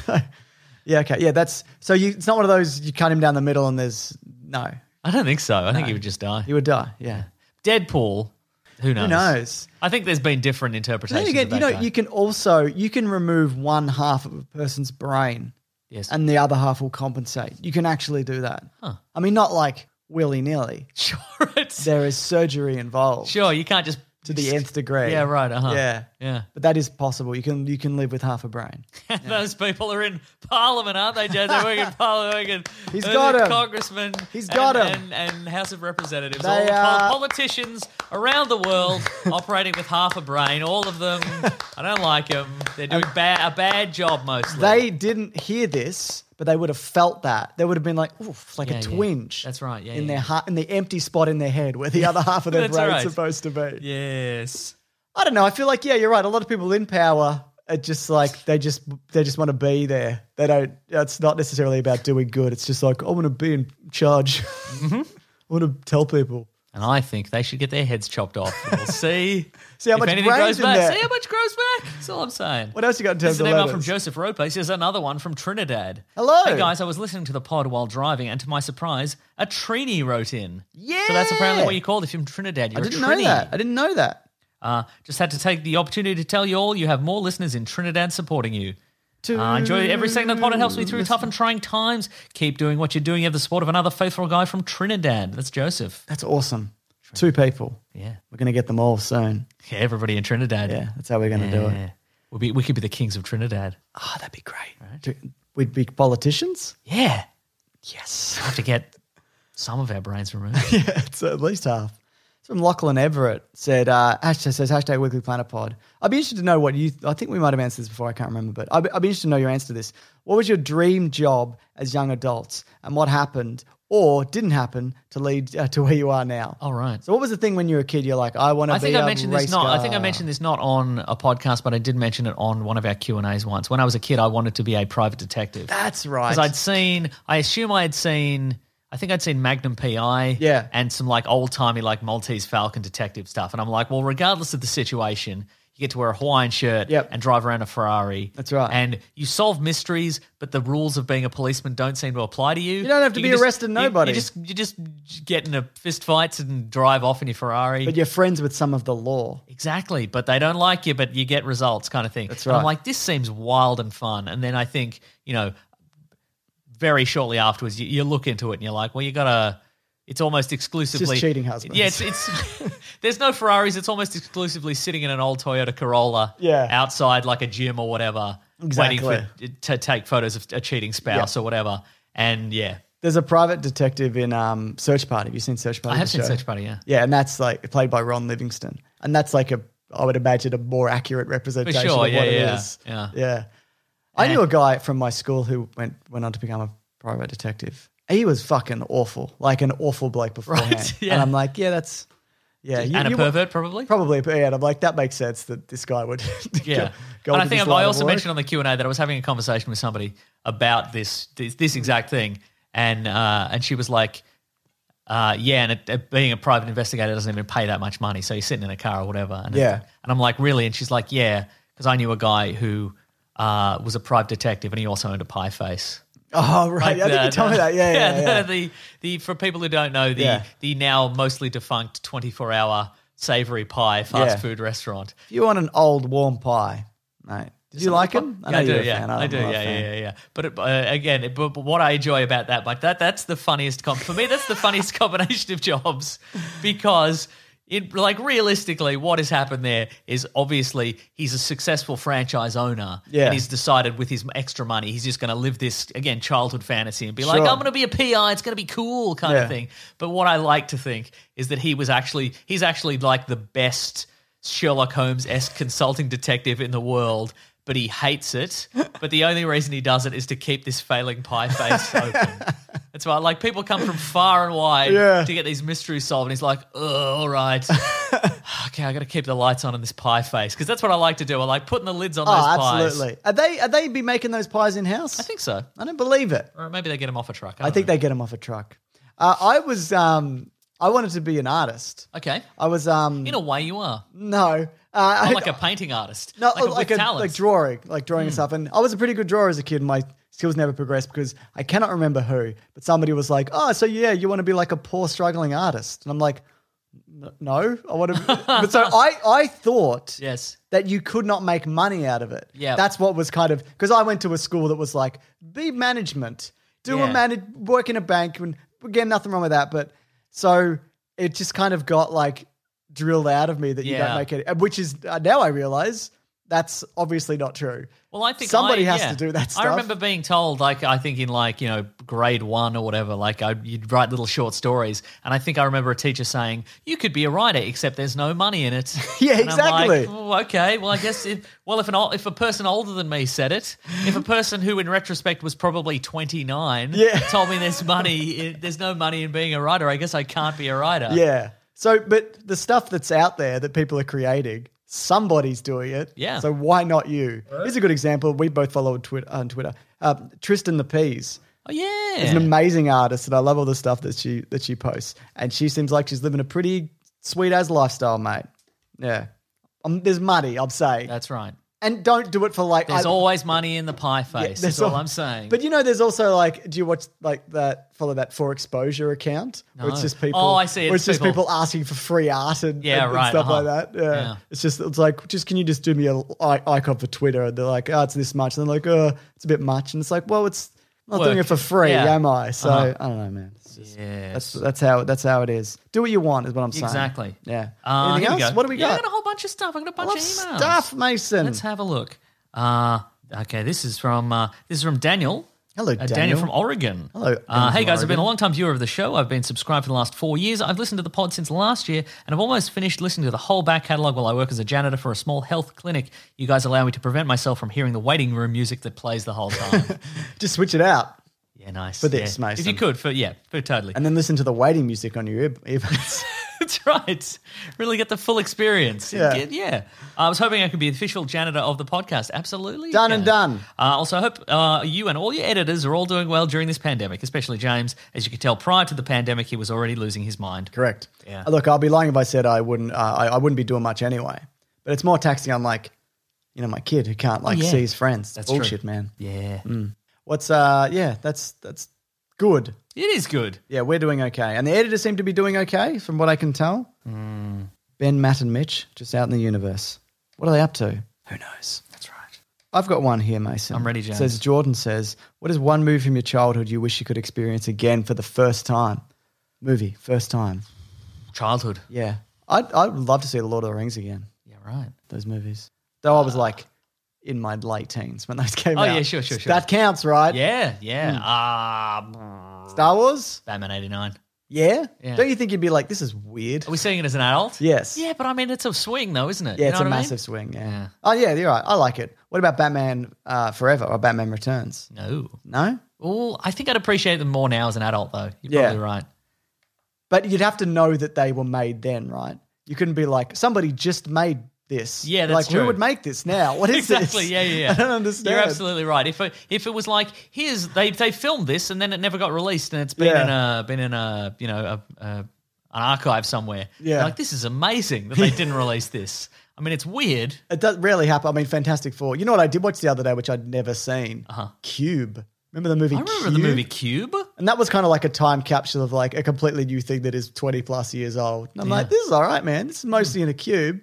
Yeah, okay. Yeah, it's not one of those you cut him down the middle and there's no. I don't think so. I think he would just die. He would die, yeah. Deadpool, who knows? Who knows? I think there's been different interpretations Then again, of that guy. you can remove one half of a person's brain Yes. and the other half will compensate. You can actually do that. Huh. I mean, not like willy-nilly. Sure, There is surgery involved sure, you can't just... to the nth degree. Yeah, right, uh-huh. Yeah. But that is possible. You can live with half a brain. Those people are in Parliament, aren't they, Jez? They're working in Parliament. He's got 'em. Congressmen. He's got 'em. And House of Representatives. They all are- politicians around the world operating with half a brain. All of them. I don't like them. They're doing a bad job mostly. They didn't hear this, but they would have felt that. They would have been like, oof, like Yeah, a yeah. twinge. That's right, yeah, In yeah. their heart, in the empty spot in their head where the other half of their That's brain's right. supposed to be. Yes. I don't know. I feel like, yeah, you're right. A lot of people in power are just like, they just want to be there. They don't, it's not necessarily about doing good. It's just like, I want to be in charge. Mm-hmm. I want to tell people. And I think they should get their heads chopped off. And we'll see. See how if much anything brain's grows in back. there. See how much grows back. That's all I'm saying. What else you got in This terms is of an email letters? from Joseph Rope's. Here's another one from Trinidad. Hello. Hey guys, I was listening to the pod while driving, and to my surprise, a Trini wrote in. Yeah. So that's apparently what you called if you're from Trinidad. You're I didn't a know Trini. that. I didn't know that. Just had to take the opportunity to tell you all you have more listeners in Trinidad supporting you. I enjoy every second of the pod. It helps me through tough and trying times. Keep doing what you're doing. You have the support of another faithful guy from Trinidad. That's Joseph. That's awesome. 2 people. Yeah. We're going to get them all soon. Yeah, everybody in Trinidad. Yeah, that's how we're going to do it. We could be the kings of Trinidad. Oh, that'd be great. We'd be politicians? Yeah. Yes. I have to get some of our brains removed. Yeah, it's at least half. From Lachlan Everett said, hashtag Weekly Planet Pod. I'd be interested to know what I think we might have answered this before, I can't remember, but I'd be interested to know your answer to this. What was your dream job as young adults and what happened or didn't happen to lead to where you are now? All right. So what was the thing when you were a kid? You're like, I want to be a race car. I think I mentioned this not on a podcast, but I did mention it on one of our Q&As once. When I was a kid, I wanted to be a private detective. That's right. Because I think I'd seen Magnum PI and some like old-timey like Maltese Falcon detective stuff. And I'm like, well, regardless of the situation, you get to wear a Hawaiian shirt and drive around a Ferrari. That's right. And you solve mysteries, but the rules of being a policeman don't seem to apply to you. You don't have to be arrested nobody. You just get in a fist fights and drive off in your Ferrari. But you're friends with some of the law. Exactly. But they don't like you, but you get results kind of thing. That's right. And I'm like, this seems wild and fun. And then I think, very shortly afterwards, you look into it and you're like, well, it's almost exclusively... It's just cheating husbands. Yeah, it's there's no Ferraris. It's almost exclusively sitting in an old Toyota Corolla outside like a gym or whatever, waiting to take photos of a cheating spouse or whatever. And There's a private detective in Search Party. Have you seen Search Party? I have seen Search Party, yeah. Yeah, and that's like played by Ron Livingston. And that's like I would imagine, a more accurate representation of what it is. Yeah. I knew a guy from my school who went on to become a private detective. He was fucking awful, like an awful bloke beforehand. Right, yeah. And I'm like, that's... Yeah, and a pervert, probably? Probably, yeah. And I'm like, that makes sense that this guy would go And I think I also mentioned mentioned on the Q&A that I was having a conversation with somebody about this exact thing. And she was like, and being a private investigator doesn't even pay that much money. So you're sitting in a car or whatever. And I'm like, really? And she's like, yeah, because I knew a guy who was a private detective and he also owned a pie face. Oh, right. I think you told me that. Yeah. The for people who don't know, the now mostly defunct 24-hour savoury pie fast food restaurant. If you want an old warm pie, mate, did you like him? I do, I do, yeah. But but what I enjoy about that, like that's the funniest for me. That's the funniest combination of jobs because. Realistically, what has happened there is obviously he's a successful franchise owner and he's decided with his extra money he's just going to live this, again, childhood fantasy and be like, I'm going to be a PI, it's going to be cool kind of thing. But what I like to think is that he's actually like the best Sherlock Holmes-esque consulting detective in the world, but he hates it. But the only reason he does it is to keep this failing pie face open. That's why, like, people come from far and wide to get these mysteries solved, and he's like, oh, all right. Okay, I got to keep the lights on in this pie face, because that's what I like to do. I like putting the lids on those pies. Absolutely. Are they be making those pies in-house? I think so. I don't believe it. Or maybe they get them off a truck. I think they get them off a truck. I wanted to be an artist. Okay. I was... in a way you are. No. Like a painting artist. No, like drawing and stuff. And I was a pretty good drawer as a kid. My skills never progressed because I cannot remember who, but somebody was like, oh, so you want to be like a poor struggling artist. And I'm like, no, I want to. But so I thought that you could not make money out of it. Yeah. That's what was kind of, because I went to a school that was like, be management, work in a bank. And again, nothing wrong with that. But so it just kind of got like drilled out of me that you don't make it, which is now I realize that's obviously not true. Well, I think somebody has to do that stuff. I remember being told, like, I think in like, grade 1 or whatever, like you'd write little short stories. And I think I remember a teacher saying, you could be a writer, except there's no money in it. Yeah, and exactly. I'm like, okay, well, I guess if a person older than me said it, if a person who in retrospect was probably 29 told me there's no money in being a writer, I guess I can't be a writer. Yeah. So, but the stuff that's out there that people are creating, somebody's doing it. Yeah. So why not you? Here's a good example. We both follow on Twitter. Tristan the Peas. Oh yeah. Is an amazing artist, and I love all the stuff that she posts. And she seems like she's living a pretty sweet as lifestyle, mate. Yeah. There's money, I'll say. That's right. And don't do it for like... There's always money in the pie face. That's all I'm saying. But there's also like... Do you watch like that... Follow that For Exposure account? No. Where it's just people... Oh, I see. Where it's just people asking for free art and stuff like that. Yeah. It's like, can you just do me an icon for Twitter? And they're like, oh, it's this much. And they're like, oh, it's a bit much. And it's like, well, I'm not doing it for free, am I? So I don't know, man. That's how it is. Do what you want is what I'm saying. Exactly. Yeah. Anything else? What do we got? Yeah, I got a whole bunch of stuff. I got a bunch of emails. Stuff, Mason. Let's have a look. Okay, this is from Daniel. Hello, Daniel from Oregon. Hello, Hey, Daniel from guys, I've been Oregon. a long-time viewer of the show. I've been subscribed for the last 4 years. I've listened to the pod since last year, and I've almost finished listening to the whole back catalogue while I work as a janitor for a small health clinic. You guys allow me to prevent myself from hearing the waiting room music that plays the whole time. Just switch it out Yeah, nice. for this, yeah. Mason. If you could, for totally. and then listen to the waiting music on your earbuds. That's right. Really get the full experience. Yeah. Yeah. I was hoping I could be the official janitor of the podcast. Absolutely. Done Yeah. and done. Also, I hope you and all your editors are all doing well during this pandemic, especially James. As you can tell, prior to the pandemic, he was already losing his mind. Correct. Yeah. Look, I'll be lying if I said I wouldn't. I wouldn't be doing much anyway. But it's more taxing on my kid who can't yeah. see his friends. That's bullshit, true. man. Yeah. What's that's good. It is good. Yeah, we're doing okay, and the editors seem to be doing okay, from what I can tell. Ben, Matt, and Mitch just out in the universe. What are they up to? Who knows? That's right. I've got one here, Mason. I'm ready, James. Jordan says, what is one movie from your childhood you wish you could experience again for the first time? Movie, first time. Childhood. Yeah. I'd love to see The Lord of the Rings again, Yeah, right. those movies. Though I was like in my late teens when those came Oh, out. yeah, sure. That counts, right? Yeah, yeah. Star Wars? Batman 89. Yeah? Yeah. Don't you think you'd be like, this is weird? Are we seeing it as an adult? Yes. Yeah, but I mean, it's a swing though, isn't it? Yeah, You it's know a what I mean? massive swing, yeah. Yeah. Oh, yeah, you're right. I like it. What about Batman Forever or Batman Returns? No. No? Oh, I think I'd appreciate them more now as an adult, though. You're Yeah. probably right. But you'd have to know that they were made then, right? You couldn't be like, somebody just made this. Yeah, that's like, true. Who would make this now? What is Exactly. this? Yeah. I don't understand. You're absolutely right. If it was like, here's they filmed this and then it never got released and it's been Yeah. in an archive somewhere. Yeah. You're like, this is amazing that they didn't release this. I mean, it's weird. It does rarely happen. I mean, Fantastic Four. You know what I did watch the other day, which I'd never seen? Cube. Remember the movie I remember Cube? the movie Cube. And that was kind of like a time capsule of like a completely new thing that is 20 plus years old. And I'm like, this is all right, man. This is mostly in a cube.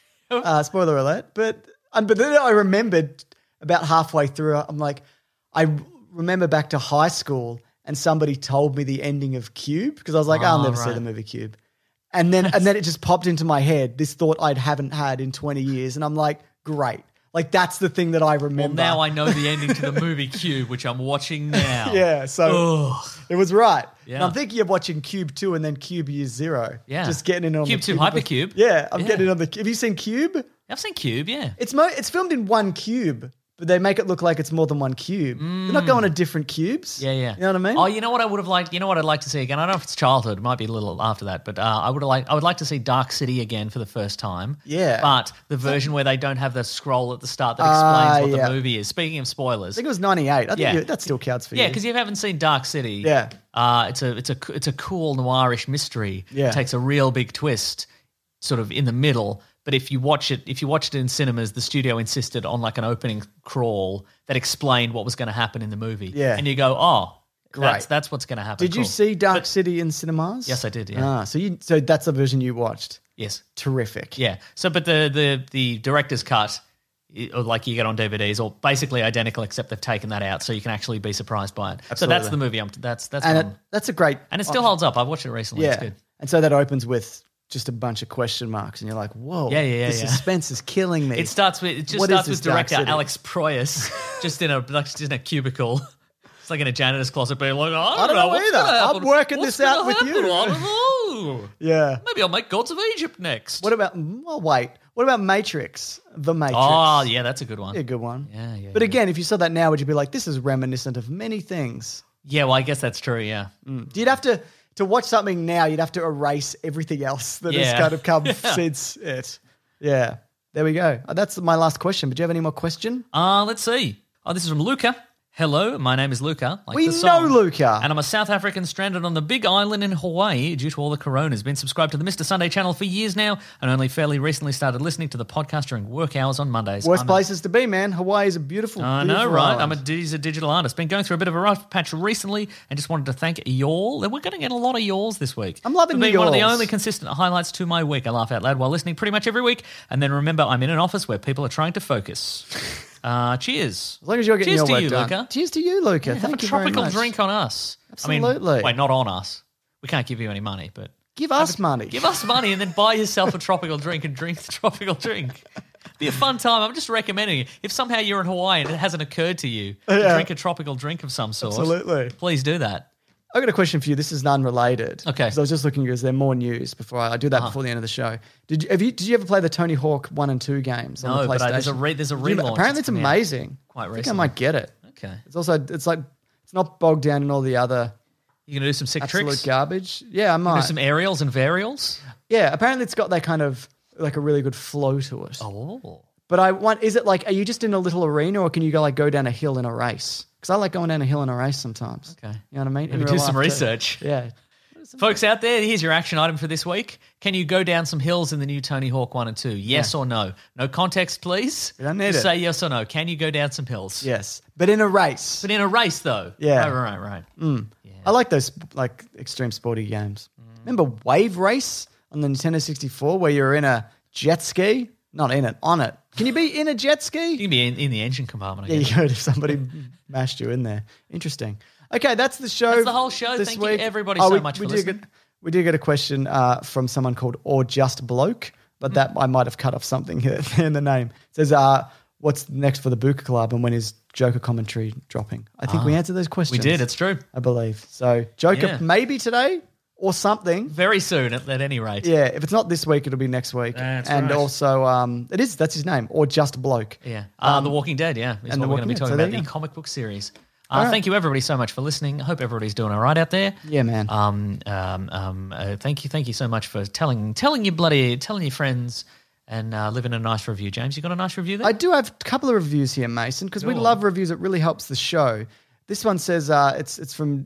Spoiler alert. But then I remembered about halfway through, I'm like, I remember back to high school and somebody told me the ending of Cube because I was like, I'll never see right. the movie Cube. And then it just popped into my head, this thought I haven't had in 20 years. And I'm like, great. Like, that's the thing that I Well, remember. now I know the ending to the movie Cube, which I'm watching now. Yeah, so it was right. Yeah. And I'm thinking of watching Cube 2 and then Cube Year Zero. Yeah. Just getting in on Cube the 2 Hypercube. Yeah, I'm Yeah. getting in on the. Have you seen Cube? I've seen Cube, yeah. It's filmed in one cube, but they make it look like it's more than one cube. They're not going to different cubes. Yeah. You know what I mean? Oh, you know what I would have liked? You know what I'd like to see again? I don't know if it's childhood. It might be a little after that, but I would like to see Dark City again for the first time. Yeah. But the version where they don't have the scroll at the start that explains what yeah. the movie is. Speaking of spoilers. I think it was 98. I think Yeah. that still counts for you. Yeah, because you haven't seen Dark City. Yeah. It's a cool noirish mystery. Yeah. It takes a real big twist sort of in the middle. But if you watched it in cinemas, the studio insisted on like an opening crawl that explained what was going to happen in the movie. Yeah. And you go, oh, Great. that's what's going to happen. Did you Cool. see Dark City in cinemas? Yes, I did, yeah. So that's the version you watched. Yes. Terrific. Yeah. So, but the director's cut, or like you get on DVDs, or basically identical, except they've taken that out, so you can actually be surprised by it. So that's the movie. That's And that's a great. and it still holds up. I've watched it recently. Yeah. It's good. And so that opens with just a bunch of question marks, and you're like, "Whoa, Yeah. the suspense is killing me." It starts with What is starts this with Dark director City? Alex Proyas just in a cubicle. It's like in a janitor's closet, being like, I don't know what's either. gonna happen. I'm working What's this out gonna with happen? you." I don't know. Yeah. Maybe I'll make Gods of Egypt next. What about? Well, wait. What about Matrix? The Matrix. Oh, yeah, that's a good one. Yeah, good one. Yeah. But again, if you saw that now, would you be like, "This is reminiscent of many things"? Yeah, well, I guess that's true. Yeah. You'd have to watch something now. You'd have to erase everything else that has Yeah. kind of come since it. Yeah. There we go. That's my last question. But do you have any more question? Let's see. Oh, this is from Luca. Hello, my name is Luca. Like We the song. know Luca. And I'm a South African stranded on the big island in Hawaii due to all the coronas. Been subscribed to the Mr. Sunday channel for years now and only fairly recently started listening to the podcast during work hours on Mondays. Worst I'm places to be, man. Hawaii is a beautiful. I know, beautiful right? island. He's a digital artist. Been going through a bit of a rough patch recently and just wanted to thank y'all. And we're going to get a lot of y'alls this week. I'm loving For the being one of the y'alls. only consistent highlights to my week. I laugh out loud while listening pretty much every week. And then remember, I'm in an office where people are trying to focus. Cheers. As long as you're getting Cheers your to work you, done. Luca. Cheers to you, Luca. Have Thank a you very tropical much. drink on us. I Absolutely. mean, wait, not on us. We can't give you any money, but Give us money. give us money and then buy yourself a tropical drink and drink the tropical drink. Be a fun time. I'm just recommending it. If somehow you're in Hawaii and it hasn't occurred to you to drink a tropical drink of some sort, Absolutely. please do that. I've got a question for you. This is unrelated. Okay. So I was just looking because there more news before I do that before the end of the show. Did you ever play the Tony Hawk 1 and 2 games on No, the but PlayStation? there's a Did you- relaunch. Apparently it's coming out amazing. quite I think I recently. might get it. Okay. It's like it's not bogged down in all the other You gonna do some sick absolute tricks? garbage. Yeah, I Do might. some aerials and varials? Yeah, apparently it's got that kind of like a really good flow to it. Oh. But is it like, are you just in a little arena or can you go down a hill in a race? Because I like going down a hill in a race sometimes. Okay. You know what I mean? In Maybe real do some life too. research. Yeah. Folks out there, here's your action item for this week. Can you go down some hills in the new Tony Hawk 1 and 2? Yes or no? No context, please. We don't need Just it. say yes or no. Can you go down some hills? Yes. But in a race. But in a race, though. Yeah. Right. I like those like extreme sporty games. Remember Wave Race on the Nintendo 64 where you're in a jet ski? Not in it, on it. Can you be in a jet ski? You can be in the engine compartment, I Yeah, guess. you could if somebody mashed you in there. Interesting. Okay, that's the show. That's the whole show. this Thank you, week. everybody, so much for we listening. We did get a question from someone called Or Just Bloke, but that I might have cut off something in the name. It says, what's next for the Buka Club and when is Joker commentary dropping? I think we answered those We questions. did. It's true. I believe. So Joker Yeah. maybe today or something. Very soon, at any rate. Yeah, if it's not this week, it'll be next week. That's and right. also, that's his name, Or Just Bloke. Yeah. The Walking Dead, is and what The we're going to be Walking Dead. talking So there about, you the go. comic book series. All right. Thank you, everybody, so much for listening. I hope everybody's doing all right out there. Yeah, man. Thank you so much for telling your friends and leaving a nice review. James, you got a nice review there? I do have a couple of reviews here, Mason, because we love reviews. It really helps the show. This one says it's from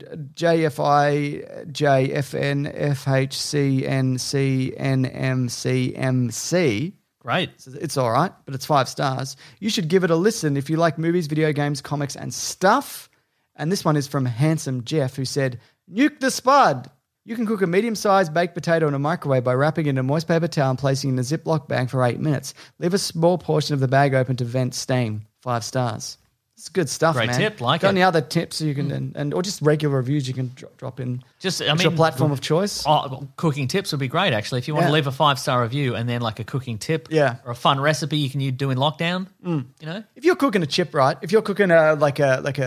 JFIJFNFHCNCNMCMC. Great. Says it's all right, but it's 5 stars. You should give it a listen if you like movies, video games, comics, and stuff. And this one is from Handsome Jeff, who said, "Nuke the spud. You can cook a medium-sized baked potato in a microwave by wrapping it in a moist paper towel and placing it in a Ziploc bag for 8 minutes. Leave a small portion of the bag open to vent steam. 5 stars. It's good stuff, Great man. tip, like Got it. any other tips you can, and or just regular reviews you can drop in? Just, What's your platform of choice? Cooking tips would be great, actually. If you want Yeah. to leave a 5-star review and then like a cooking tip Yeah. or a fun recipe you can do in lockdown, you know? If you're cooking a chip, right? If you're cooking like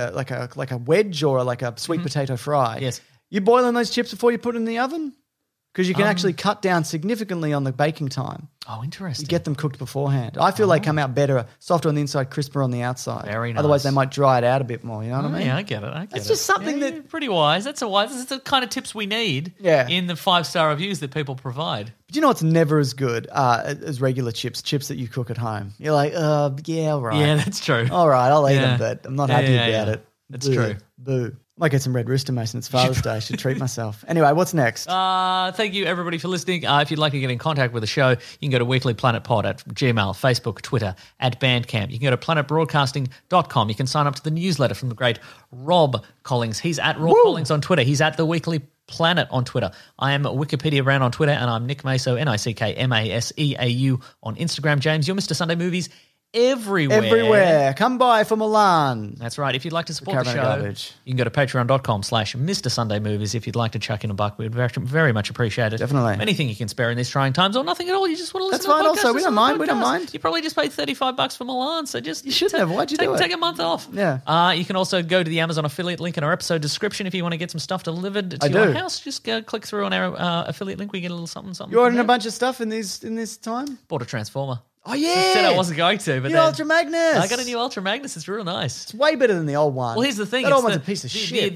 a wedge or like a sweet potato fry, Yes. you boiling those chips before you put them in the oven? Because you can actually cut down significantly on the baking time. Oh, interesting. You get them cooked beforehand. I feel they come out better, softer on the inside, crisper on the outside. Very nice. Otherwise, they might dry it out a bit more. You know what I mean? Yeah, I get it. It's just something that- you're pretty wise. That's the kind of tips we need Yeah. in the 5-star reviews that people provide. But you know what's never as good as regular chips that you cook at home? You're like, yeah, all right. Yeah, that's true. All right, I'll eat Yeah. them, but I'm not Yeah, happy yeah, about yeah. it. That's Boo. true. Boo. Might get some red rooster, Mason. It's Father's Day. I should treat myself. Anyway, what's next? Thank you, everybody, for listening. If you'd like to get in contact with the show, you can go to weeklyplanetpod at Gmail, Facebook, Twitter, at Bandcamp. You can go to planetbroadcasting.com. You can sign up to the newsletter from the great Rob Collins. He's at Rob Collins on Twitter. He's at The Weekly Planet on Twitter. I am Wikipedia Brown on Twitter, and I'm Nick Maso, NickMaseau on Instagram. James, you're Mr. Sunday Movies everywhere. Everywhere. Come by for Milan. That's right. If you'd like to support the Caravan show, of Garbage. you can go to patreon.com/Mr. Sunday Movies. If you'd like to chuck in a buck, we'd very much appreciate it. Definitely. Anything you can spare in these trying times or nothing at all. You just want to listen That's to a fine podcast, also. We listen don't to a mind. We don't podcast. mind. You probably just paid $35 for Milan, so just You shouldn't have. Why'd you do it? Take a month off. Yeah. You can also go to the Amazon affiliate link in our episode description if you want to get some stuff delivered to I your do. house. Just click through on our affiliate link. We get a little something. You ordering from a there. bunch of stuff in this time? Bought a Transformer. Oh, yeah. I said I wasn't going to, but New then Ultra Magnus. I got a new Ultra Magnus. It's real nice. It's way better than the old one. Well, here's the thing. That it's old one's the- a piece of the, shit.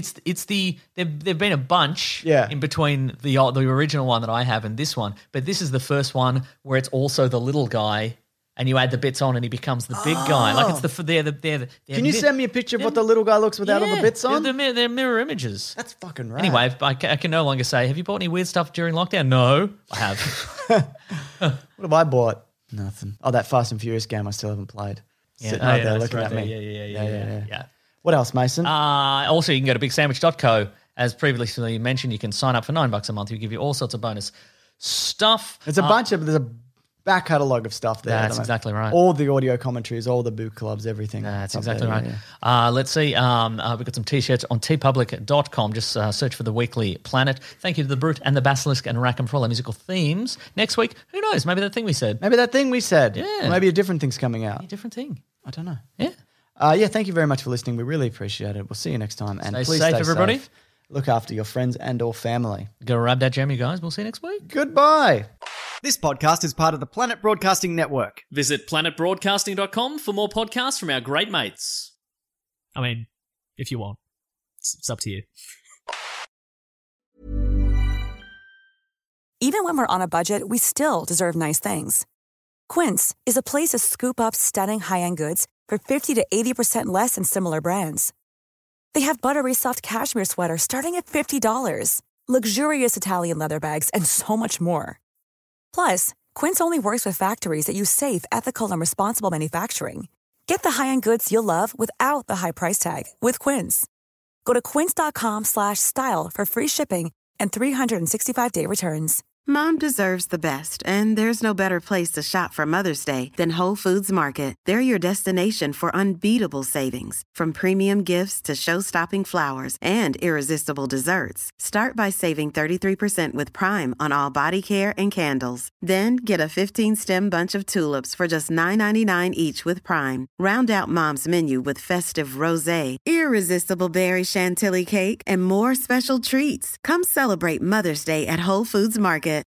There've been a bunch Yeah. in between the original one that I have and this one, but this is the first one where it's also the little guy, and you add the bits on, and he becomes the big guy. Like it's they're Can you send me a picture of what the little guy looks without all the bits on? They're mirror images. That's fucking right. Anyway, I can no longer say, have you bought any weird stuff during lockdown? No, I have. What have I bought? Nothing. Oh, that Fast and Furious game I still haven't played. Sitting right there looking at me. Yeah. What else, Mason? Also, you can go to bigsandwich.co. As previously mentioned, you can sign up for $9 a month. We give you all sorts of bonus stuff. There's a bunch of back catalogue of stuff there. That's exactly right. All the audio commentaries, all the book clubs, everything. That's It's up exactly there, right. yeah. Let's see. We've got some T-shirts on tpublic.com. Just search for The Weekly Planet. Thank you to The Brute and The Basilisk and Rackham for all our musical themes. Next week, who knows? Maybe that thing we said. Maybe that thing we said. Yeah. Or maybe a different thing's coming out. A different thing. I don't know. Yeah. Yeah, thank you very much for listening. We really appreciate it. We'll see you next time. And Stay please safe, stay everybody. safe. Look after your friends and or family. Go grab that jam, you guys. We'll see you next week. Goodbye. This podcast is part of the Planet Broadcasting Network. Visit planetbroadcasting.com for more podcasts from our great mates. I mean, if you want. It's up to you. Even when we're on a budget, we still deserve nice things. Quince is a place to scoop up stunning high-end goods for 50 to 80% less than similar brands. They have buttery soft cashmere sweaters starting at $50, luxurious Italian leather bags, and so much more. Plus, Quince only works with factories that use safe, ethical, and responsible manufacturing. Get the high-end goods you'll love without the high price tag with Quince. Go to quince.com/style for free shipping and 365-day returns. Mom deserves the best, and there's no better place to shop for Mother's Day than Whole Foods Market. They're your destination for unbeatable savings, from premium gifts to show-stopping flowers and irresistible desserts. Start by saving 33% with Prime on all body care and candles. Then get a 15-stem bunch of tulips for just $9.99 each with Prime. Round out Mom's menu with festive rosé, irresistible berry chantilly cake, and more special treats. Come celebrate Mother's Day at Whole Foods Market.